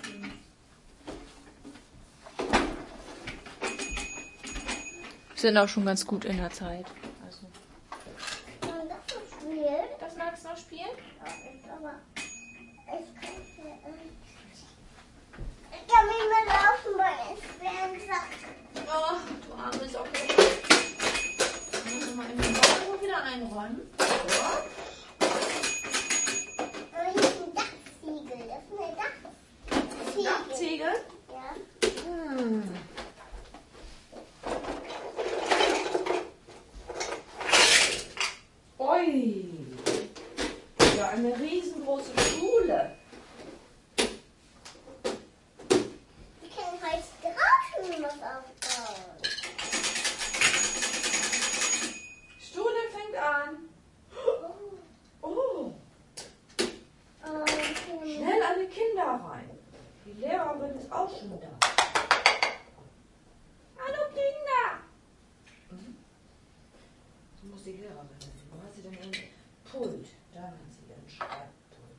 Wir sind auch schon ganz gut in der Zeit. Also. Kann das noch spielen? Das magst du noch spielen? Ja, ich aber. Ich kann nicht. Ich kann nicht mehr laufen, weil es werden Sachen. Oh, du arme Socke. Dann müssen wir mal in den Bauch wieder einräumen. Ja. Aber hier ist ein Dachziegel. Das ist eine Dachziegel. Dachziegel? Ja. Hm. Ui. Ja, eine riesengroße Schule. Wir können heute draußen was aufbauen. Stunde fängt an. Oh, Oh, okay. schnell alle Kinder rein. Die Lehrerin ist auch schon da. Hallo Kinder. Mhm. So muss die Lehrerin sein. Wo hat sie denn ihren Pult? Da hat sie ihren Schreibpult.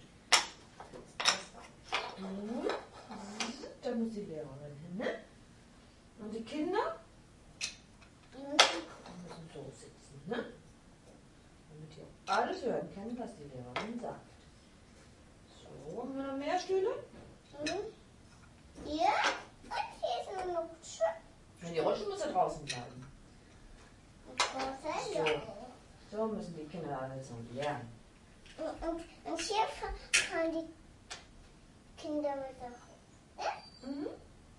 Mhm. Da muss die Lehrerin hin, ne? Und die Kinder? Die müssen Die müssen so sitzen, ne? Damit ihr alles hören könnt, was die Lehrerin sagt. So, haben wir noch mehr Stühle? Mhm. Hier und hier ist eine Rutsche. Ja, die Rutsche muss ja draußen bleiben. Und große So. Loch. So müssen die Kinder alles lernen. Und, und, und hier fahren die Kinder wieder. Mhm.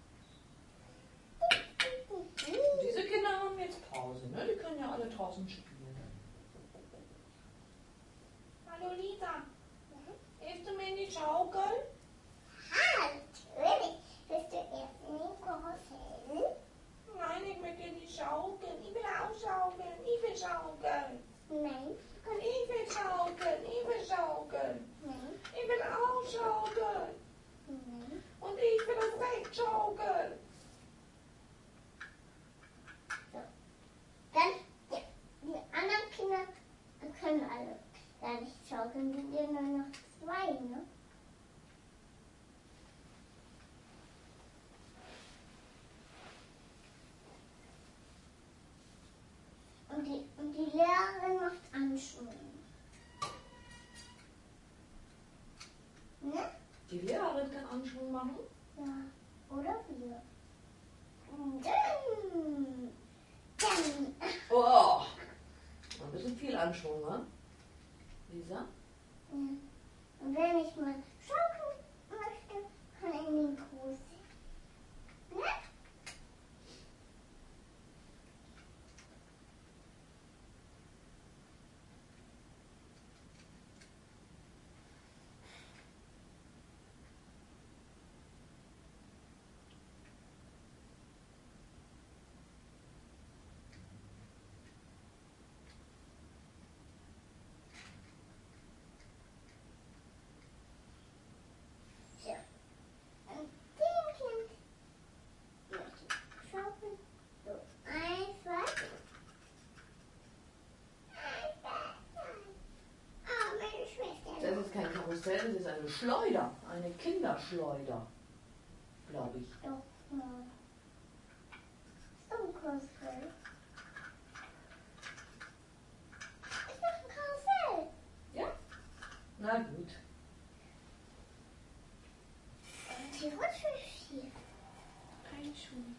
Diese Kinder haben jetzt Pause, ne? Die können ja alle draußen spielen. Hallo Lisa, hilfst du mir in die Schaukel? Halt, really? Willst du erst in den Karussell? Nein, ich möchte in die Schaukel. Ich will auch schaukeln. Ich will schaukeln. Nein. Und ich will schaukeln. Ich will schaukeln. Nein. Ich will auch schaukeln. Nein. Und ich will das Recht schaukeln. Dann, ja, die anderen Kinder können alle gar nicht schaukeln, sind ja nur noch zwei, ne? Und die, und die Lehrerin macht Anschwungen. Ne? Die Lehrerin kann Anschwung machen. Ja. Oder wir. Und dann, dann, Oh, ein bisschen viel Anschwung, ne? Lisa? ja. Und wenn ich mal schaukeln möchte, kann ich in den Karussell. Ne? So. Und dem Kind möchte ich schaukeln. So, eins, zwei. Eins, zwei, drei. Oh, meine Schwester. Das ist kein Karussell, das ist eine Schleuder. Eine Kinderschleuder, glaube ich. Doch, mal. So ein Karussell. Ist doch ein Karussell. Ja? Na gut. Und die Rutsche ist hier. Keine Schuhe.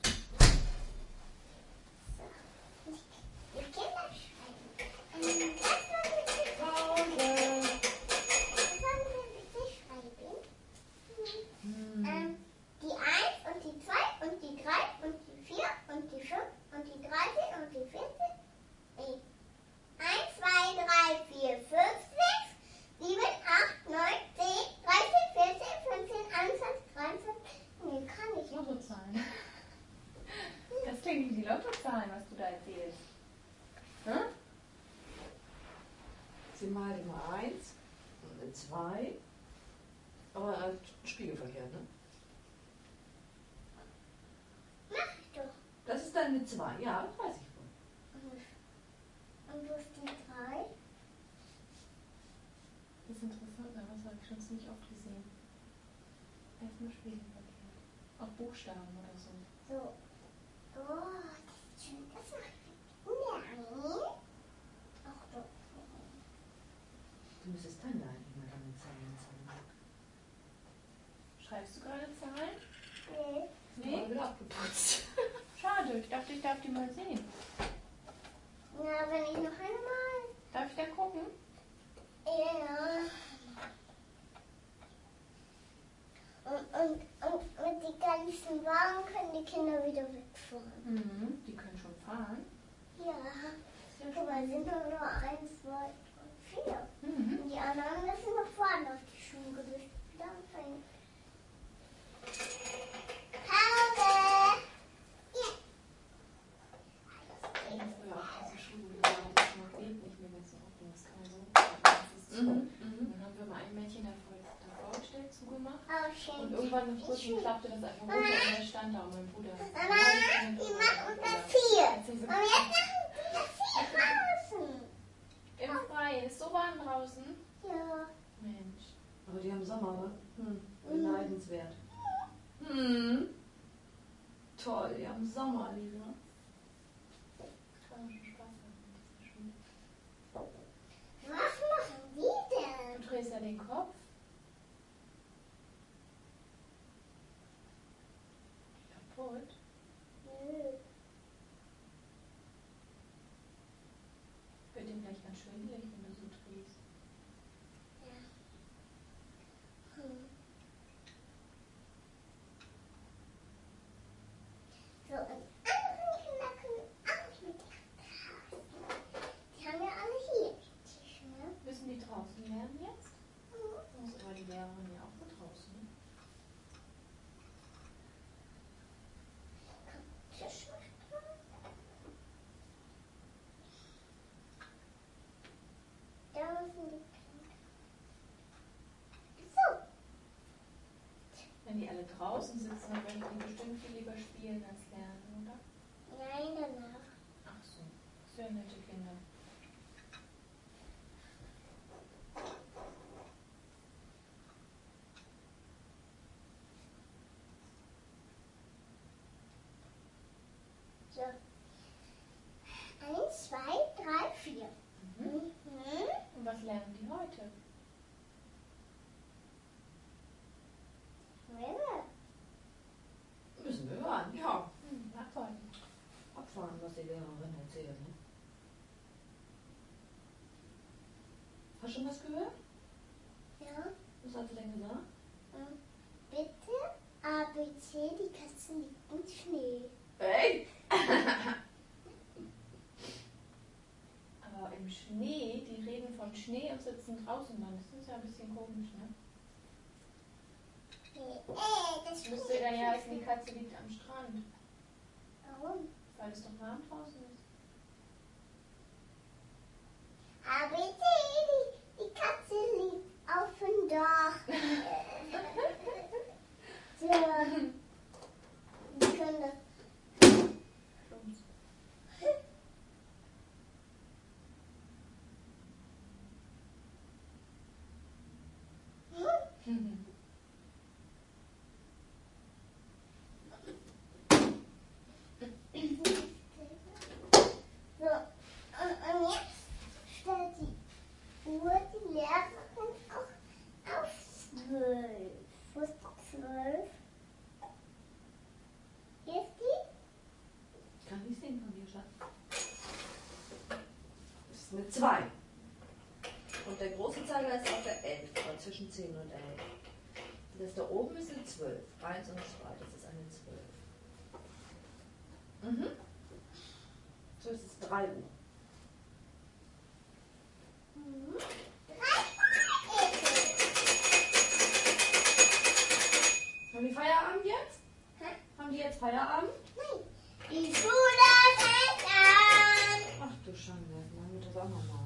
Die Kinder schreiben. Ähm, was sollen wir Pause. was sollen wir bitte schreiben? Hm. Ähm, die eins und die zwei und die drei und die vier und die fünf und die dreizehn und die vierzehn. Nee. eins, zwei, drei, vier, fünf, sechs, sieben, acht, neun, zehn, dreizehn, vierzehn, fünfzehn, einundzwanzig, dreiundzwanzig. Nee, kann ich nicht. Lottozahlen. Das klingt wie die Lottozahlen, was du da erzählst. Hm? Sie malt immer eins und eine zwei. Aber äh, spiegelverkehrt, ne? Mach ich doch. Das ist dann eine zwei. Ja, das weiß ich wohl. Und, und wo ist die drei? nicht oft gesehen. Erstmal spiegelverkehrt. Auch Buchstaben oder so. So. Oh, das ist schön. Das macht Nein. Auch doch. Du müsstest dann da eigentlich mal deine Zahlen zeigen. Schreibst du gerade Zahlen? Nee. Nee? Wieder abgeputzt. Schade, ich dachte, ich darf die mal sehen. Na, wenn ich noch einmal. Darf ich da gucken? Ja. Und, und, und mit den ganzen Wagen können die Kinder wieder wegfahren. Mhm, die können schon fahren. Ja. Guck mal, sind nur noch eins, zwei und vier. Mhm. Und die anderen müssen noch vorne auf die Schule, bis es wieder anfängt. Pause! Ja. Ich habe früher auch aus der Schule gelernt, das macht eh nicht mehr ganz so oft. Das kann man so. Das ist so. Mhm. Mhm. Dann haben wir mal ein Mädchen davor, davor gestellt, zugemacht. Oh, schön. Und irgendwann im Rücken klappte das einfach runter und dann stand da und mein Bruder. Mama, die machen das vier. Und jetzt machen wir das vier draußen. Im Freien, ist so warm draußen. Ja. Mensch. Aber die haben Sommer, oder? Hm. Beneidenswert. Hm. Toll, die haben Sommer, Lisa. Kann man schon Spaß haben mit dieser Schule. Was machen die denn? Du drehst ja den Kopf. Kaputt. Nö. Wird dir gleich ganz schwindelig, wenn du so drehst. Hm. So, und andere Kinder können auch mit draußen. Die haben ja alle hier die Tische, ne? Müssen die draußen lernen jetzt? Mhm. Muss aber die Lehrerin ja auch mit draußen. Ne? Tisch macht dran. Da müssen die Kinder. So. Wenn die alle draußen sitzen, dann möchten die bestimmt viel lieber spielen als lernen, oder? Nein, danach. Ach so, sehr nette Kinder. So. Eins, zwei, drei, vier. Mhm. Mhm. Und was lernen die heute? Rille. Müssen wir hören, ja. Hm, abwarten. Abfahren, was die Lehrerin erzählt. Ne? Hast du schon was gehört? Ja. Was hat sie denn gesagt? Mhm. Bitte A B C, die Katze liegt im Schnee. Hey! Aber im Schnee, die reden von Schnee und sitzen draußen dann. Das ist ja ein bisschen komisch, ne? Nee. Äh, das Müsste dann ja heißen, die Katze liegt am Strand. Warum? Weil es doch warm draußen ist. A B C, die, die Katze liegt auf dem Dach. So. Die können das. Mhm. So, und, und jetzt stellt die Uhr die Lehrerin auch auf zwölf. Wo ist die zwölf? Hier ist die? Ich kann nicht sehen von dir, Schatz. Das ist eine zwei. Und der große Zeiger ist auf der elf, oder zwischen zehn und elf. Das da oben ist eine zwölf. eins und zwei, das ist eine zwölf. Mhm. So ist es drei Uhr. Mhm. Drei Uhr. Haben die Feierabend jetzt? Hä? Haben die jetzt Feierabend? Nein. Die Schule fängt an. Ach du Schande, machen wir das auch nochmal.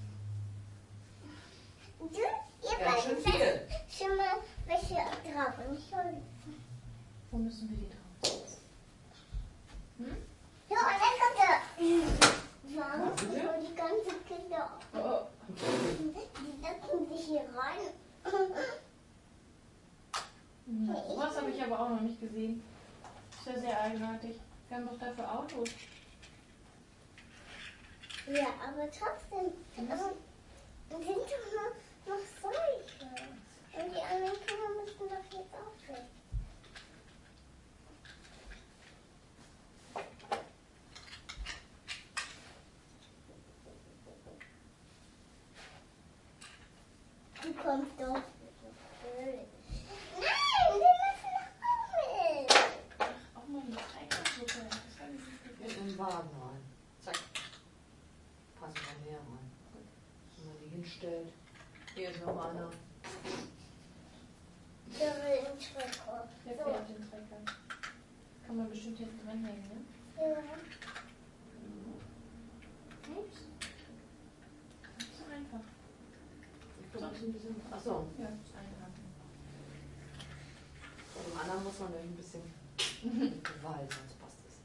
Du, ihr Ja, schon viel. schon mal welche drauf und ich hol. Wo müssen wir die drauf setzen? Hm? Ja, und dann kommt der. Warum ich hol die ganzen Kinder auf? Oh, Die setzen sich hier rein. Sowas habe ich aber auch noch nicht gesehen. Ist ja sehr eigenartig. Wir haben doch dafür Autos. Ja, aber trotzdem, aber sind doch noch, noch solche. Und die anderen Kinder müssen doch jetzt auch weg. Du kommst doch. Nein, wir müssen nach Hause. Auch mal eine Trägersuppe. Das habe ich nicht In gesehen. den Wagen rein. Zack. Passen noch mehr rein. Wenn man die hinstellt. Hier ist noch einer. Der will in den Trecker. Der fährt den Trecker. Kann man bestimmt hinten dranhängen, ne? Ja. Ups. Das ist so einfach. Ich glaube, das ist ein bisschen. Achso. Ja, das ist einhaken. Bei dem anderen muss man nämlich ein bisschen Gewalt, sonst passt es.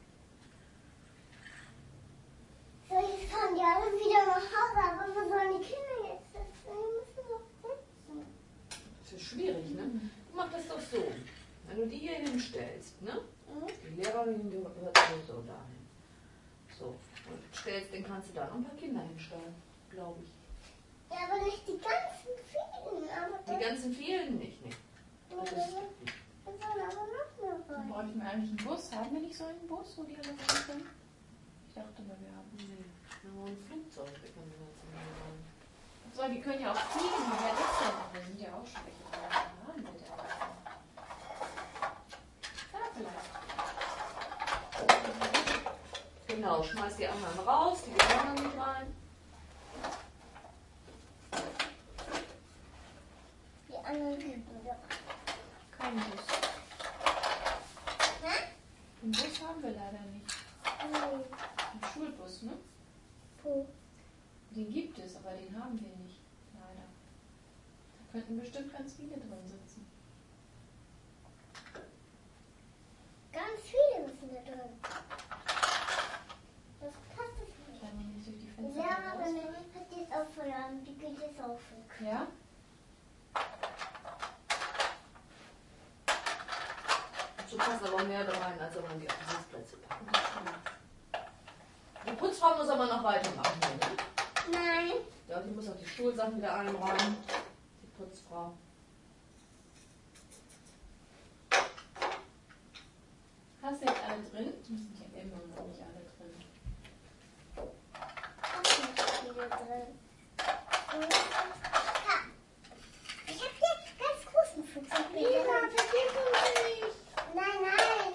So, jetzt fahren die alle wieder nach Hause, aber wo sollen die Kinder jetzt sitzen? Die müssen doch sitzen. Das ist schwierig, ne? Du mach das doch so. Wenn du die hier hinstellst, ne? Mhm. Die Lehrerin gehört so dahin. So. Und stellst, den kannst du da noch ein paar Kinder hinstellen, glaube ich. Ja, aber nicht die ganzen vielen. Aber Die ganzen vielen nicht, ne? das, Das wir ist, sollen aber noch mehr Dann rein. bräuchten wir eigentlich einen Bus. Haben wir nicht so einen Bus, wo die alle rein können? Ich dachte mal, wir haben. nee, nur ein Flugzeug, wir können das nicht rein. So, die können ja auch fliegen. Wie wäre das denn? Wir sind ja auch schwächer. Haben wir denn? Ja, vielleicht. Genau, schmeiß die anderen raus, die gehören da nicht rein. Die anderen liegen da. Kein Bus. Hä? Den Bus haben wir leider nicht. Nee. Einen Schulbus, ne? Wo? Den gibt es, aber den haben wir nicht. Leider. Da könnten bestimmt ganz viele drin sitzen. Ganz viele müssen da drin. Das passt es nicht. Kann man nicht durch die Fenster Ja, aber raus? dann hat die es auch verloren. Die geht jetzt auch weg. Ja? So passen aber mehr da rein, als wenn man die auf die Sitzplätze packt. Das stimmt. Die Putzfrau muss aber noch weitermachen, ne? Nein. Ja, die muss auch die Stuhlsachen wieder einräumen. Die Putzfrau. Hast du jetzt alle drin? Die sind ja immer noch nicht alle drin. Auch nicht viele drin. Und- Ha. Ich habe hier ganz großen Flugzeug. Lila, vergiss uns nicht! Nein, nein.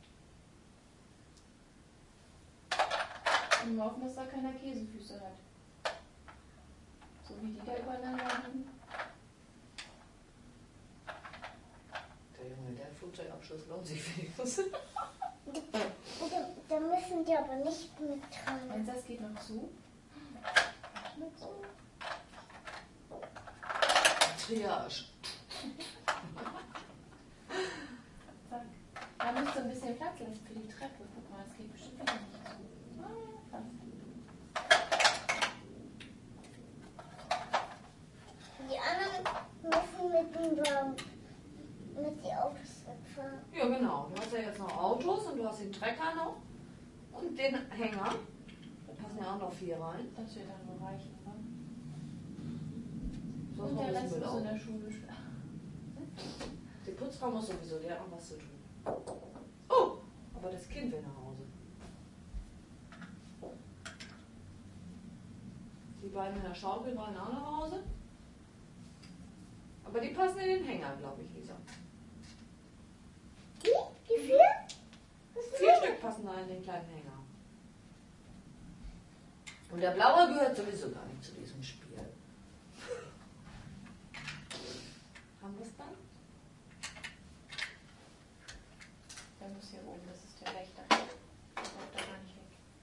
Und wir hoffen, dass da keiner Käsefüße hat. So wie die da übereinander liegen. Der Junge, der Flugzeugabschluss lohnt sich wenigstens. Da, da müssen die aber nicht mit dran. Meinst du, das geht noch zu? Noch zu? Triage. Zack. Da musst du ein bisschen Platz lassen für die Treppe. Guck mal, es geht bestimmt wieder nicht zu. Ah, fast. Die anderen müssen mit dem Baum, mit den Autos wegfahren. Ja, genau. Du hast ja jetzt noch Autos und du hast den Trecker noch und den Hänger. Da passen ja auch noch vier rein. Das wird dann nur reichen, ne? So Und noch der ein Rest bisschen muss in Müll der Schule schlafen. auf. Die Putzfrau muss sowieso, die hat noch was zu tun. Oh, aber das Kind will nach Hause. Die beiden in der Schaukel wollen auch nach Hause. Aber die passen in den Hänger, glaube ich, Lisa. Die? Die vier? Was ist Vier Stück passen da in den kleinen Hänger. Und der blaue gehört sowieso gar nicht zu diesem Spiel. Haben wir es dann? Der muss hier oben, das ist der Wächter. Der kommt da gar nicht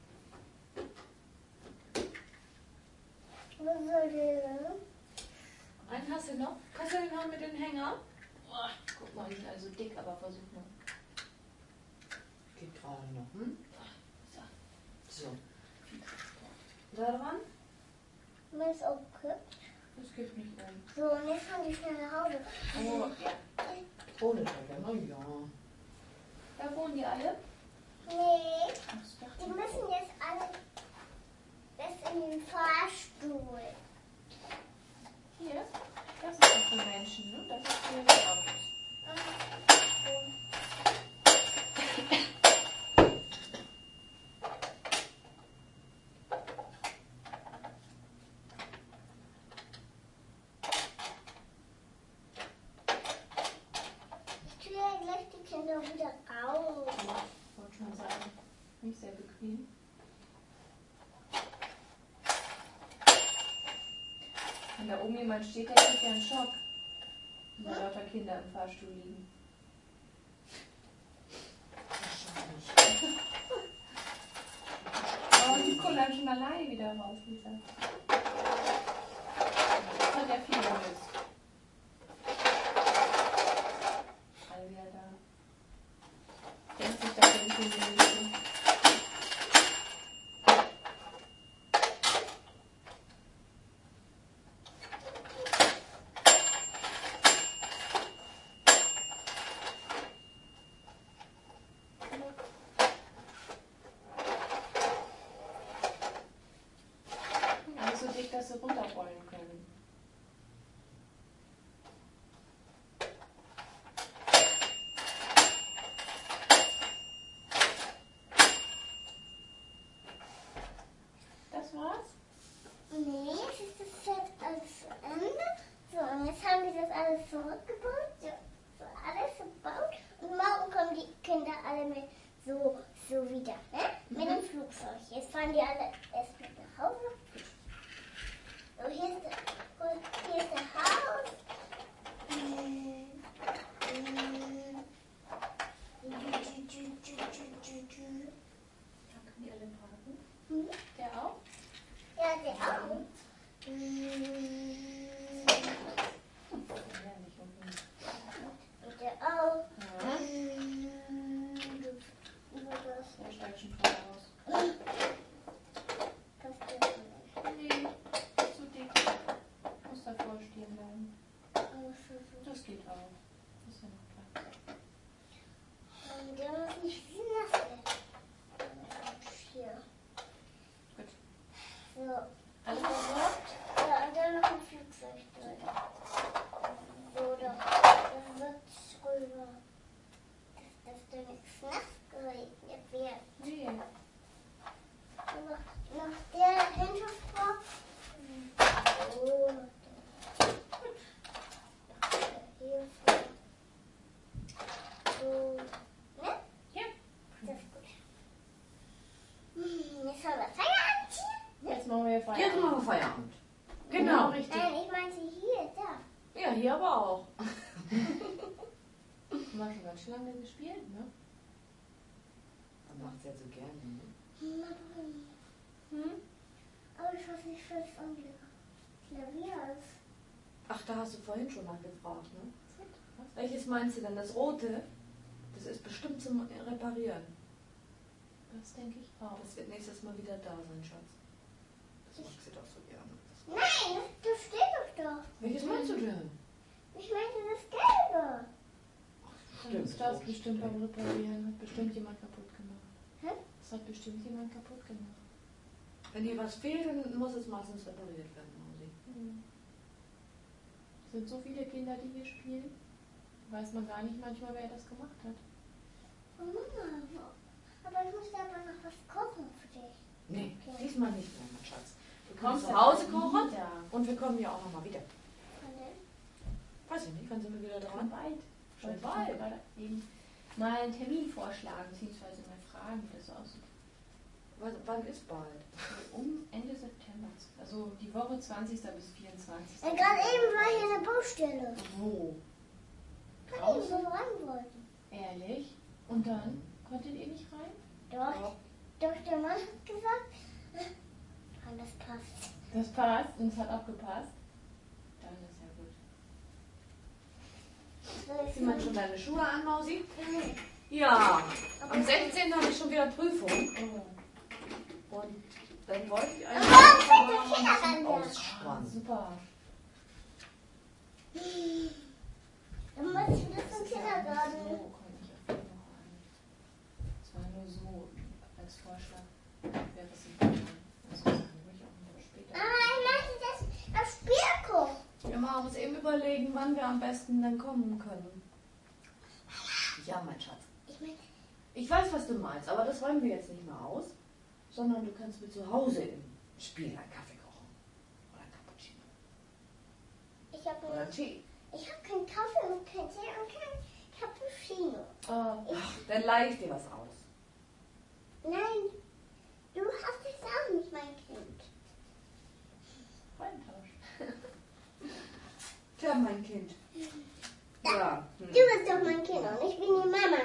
weg. Was soll der denn? Einen hast du noch? Kannst du den noch mit den Hänger? Boah, guck mal, die sind also dick, aber versuch mal. Geht gerade noch, hm? So, So. Da dran? Mir ist auch okay. das geht nicht um. So, und jetzt fahren die schnell nach Hause. Oh, ja. Ohne Treppe, na ja. Da wohnen die alle? Nee, Ach, ich dachte, die müssen jetzt alle bis in den Fahrstuhl. hier, das ist doch für Menschen, ne? Das ist für die Autos. Ich tue ja gleich die Kinder wieder auf. Ich wollte schon sagen, nicht sehr bequem. Wenn da oben jemand steht, der kriegt ja einen Schock. Wenn da lauter Kinder im Fahrstuhl liegen. Wahrscheinlich. Oh, die kullern schon alleine wieder raus, Lisa. Das hat ja viel gelöst. Alle wieder da. Denkt sich, dass wir nicht in die Liste. Alles so dick, dass sie runterrollen können. Das war's? Nee, jetzt ist das Set alles zu Ende. So, und jetzt haben die das alles zurückgebaut. So, so alles gebaut. Und morgen kommen die Kinder alle mit so, so wieder, ne? Mit dem Flugzeug. Jetzt fahren die alle erst mit nach Hause. So, hier ist der, hier ist der Haus. Mm, mm. Da können die alle parken. Hm? Der auch? Ja, der auch. Mm. Ja, nicht unbedingt. Und der auch. Ja, Mm. Über das. der steigt schon voll aus. Das geht nicht. Nee, zu dick. Muss davor stehen bleiben. Das geht auch. Ist ja noch Platz. Und der muss nicht viel nass werden. Hier. Gut. So. Alles versorgt? Ja, und dann noch ein Flugzeug drin. So, da. Das wird drüber. Dass das da nichts nass geregnet wird. Nee. Noch, noch der Hinterkopf. So. Hier so. Ne? Ja. Das ist gut. Hm, jetzt haben wir Feierabend hier. Jetzt machen wir Jetzt Feierabend. machen wir Feierabend. Genau, Genau. richtig. Nein, ich meinte hier, da. Ja, hier aber auch. Haben wir schon ganz schön lange gespielt, ne? Man macht es ja so gerne. Ne? Hm? Aber ich weiß nicht, was am Klavier ist. Ach, da hast du vorhin schon mal gefragt, ne? Welches meinst du denn? Das rote? Das ist bestimmt zum Reparieren. Das denke ich auch. Das wird nächstes Mal wieder da sein, Schatz. Das mag sie doch so gerne. Nein, das, das steht doch da. Welches meinst du denn? Ich meinte das Gelbe. Dann ist das bestimmt beim Reparieren. Hat bestimmt jemand kaputt gemacht. Hä? Das hat bestimmt jemand kaputt gemacht. Wenn hier was fehlt, dann muss es meistens repariert werden, Mausi. Hm. Es sind so viele Kinder, die hier spielen. Weiß man gar nicht manchmal, wer das gemacht hat. Oh Mama, aber ich muss aber noch was kochen für dich. Nee, Okay. diesmal nicht mehr, mein Schatz. Du Kommst kommst zu ja Hause bald kochen wieder. und wir kommen ja auch nochmal wieder. Und dann? Weiß ich nicht, wann sind wir wieder Schon dran? bald. Schon Wollte ich bald. gerade eben mal einen Termin vorschlagen, beziehungsweise mal fragen, wie das so aussieht. Wann, wann ist bald? Um Ende September. Also die Woche zwanzigsten bis vierundzwanzigsten Ja, gerade eben war hier eine Baustelle. Wo? Gerade eben, wo wir ran wollten. Ehrlich? Und dann konntet ihr nicht rein? Doch, doch der Mann hat gesagt, ah, das passt. Das passt und es hat auch gepasst. Dann ist ja gut. So, jetzt Zieh mal schon deine Schuhe an, Mausi? Nee. Ja. Am sechzehnten habe ich schon wieder Prüfung. Oh. Und dann wollte ich Und eigentlich morgen fängt der noch ein bisschen Kindergarten an. Ah, ausspannen. super. Dann musst du das im Das ist ja Kindergarten. auch nicht so, kommt nicht auf die Woche an. Es war nur so als Vorschlag, wäre es ein Plan. Also dann würde ich auch noch später. Aber ich möchte das aufs Spiel gucken. Wir machen uns eben überlegen, wann wir am besten dann kommen können. Ja, mein Schatz. Ich möchte. Ich weiß, was du meinst, aber das räumen wir jetzt nicht mehr aus, sondern du kannst mir zu Hause im Spiel einen Kaffee kochen. Oder einen Cappuccino. Ich habe Oder einen Tee. ich hab keinen Kaffee und keinen Tee und kein Cappuccino. Äh, ach, dann leih ich dir was aus. Nein, du hast es auch nicht, mein Kind. Freundentausch. Tja, mein Kind. Ja. Du bist doch mein Kind und ich bin die Mama.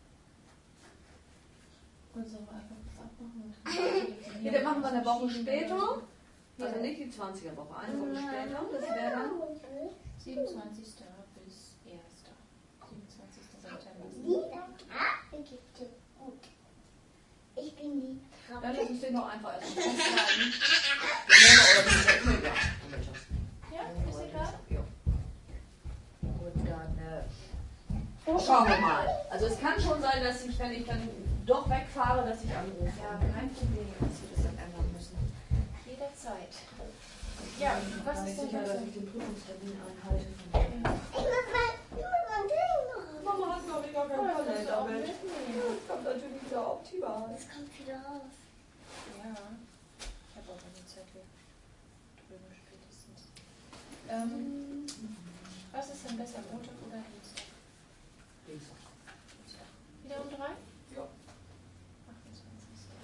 Und so einfach was abmachen. Ja, dann machen wir eine Woche später. Also nicht die zwanziger Woche, eine Woche später. Das wäre dann. siebenundzwanzigsten bis ersten siebenundzwanzigsten September. Lila Kaffee gibt es. Gut. Ich bin die Ja, Trappe. lass uns den doch einfach erst mal festhalten. Oder die ja. Ja, ist egal. Ja. Und dann äh, schauen wir mal. Also es kann schon sein, dass ich, wenn ich dann doch wegfahre, dass ich anrufe. Ja, kein Problem, dass wir das dann ändern müssen. Jederzeit. Ja, was ich ist bin denn sicher, dass das? ich den Prüfungstermin einhalte. Ich muss mal, ich muss mal Drehen machen. Mama hat glaube ich gar keinen Kalender mit. Das kommt natürlich wieder optimal. Es kommt wieder raus. Ja, ich habe auch eine Zettel drüben spätestens. Ähm, was ist denn besser, Montag oder Dienstag? Dienstag. Dienstag. Wieder um drei? Ja. achtundzwanzigsten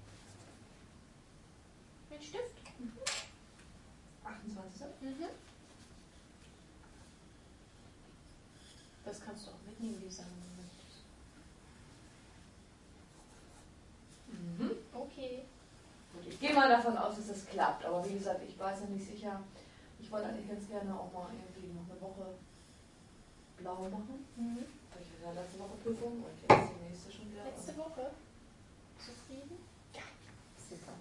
Mit Stift? achtundzwanzigster Mhm. Das kannst du auch mitnehmen, die Sachen, wenn du möchtest. Mhm. Okay. Gut, ich gehe mal davon aus, dass es klappt. Aber wie gesagt, ich weiß ja nicht sicher. Ich wollte eigentlich ganz gerne auch mal irgendwie noch eine Woche blau machen. Mhm. Ich hatte ja letzte Woche Prüfung und jetzt die nächste schon wieder. Letzte Woche. Zufrieden? Super.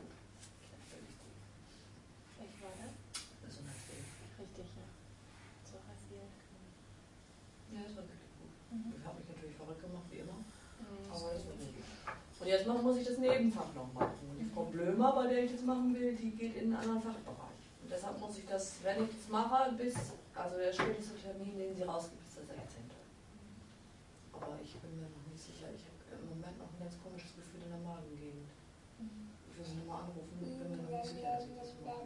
Ich war da. Das ist unheimlich. Richtig, ja. So rasiert. Ja, das war wirklich gut. Mhm. Ich habe mich natürlich verrückt gemacht, wie immer. Mhm. Aber das wird nicht. Und jetzt noch muss ich das Nebenfach noch machen. Und die Frau Blömer, bei der ich das machen will, die geht in einen anderen Fachbereich. Und deshalb muss ich das, wenn ich das mache, bis, also der späteste Termin, den sie rausgibt, ist der sechzehnte Aber ich bin mir noch nicht sicher. Ich habe im Moment noch ein ganz komisches Gefühl in der Magengegend. Ich will sie nochmal anrufen. Ich bin mir noch nicht sicher, dass ich das mache.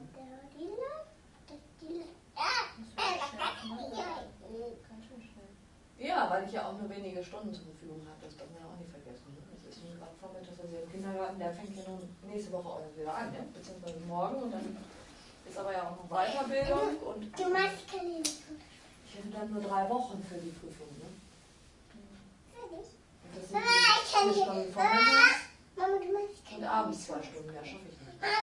Ganz schön schnell. Ja, weil ich ja auch nur wenige Stunden zur Verfügung habe. Das darf man ja auch nicht vergessen. Ne? Das ist nun gerade vormittags, also im Kindergarten, der fängt ja nun nächste Woche auch erst wieder an, ne? Beziehungsweise morgen. Und dann ist aber ja auch noch Weiterbildung. Und Du machst keine Liebe. ich hätte dann nur drei Wochen für die Prüfung. Ne? Fertig. Und das sind Mama, ich kann vier hier. Stunden vormittags Mama, du machst und keine abends zwei Stunden. Ja, schaffe ich nicht.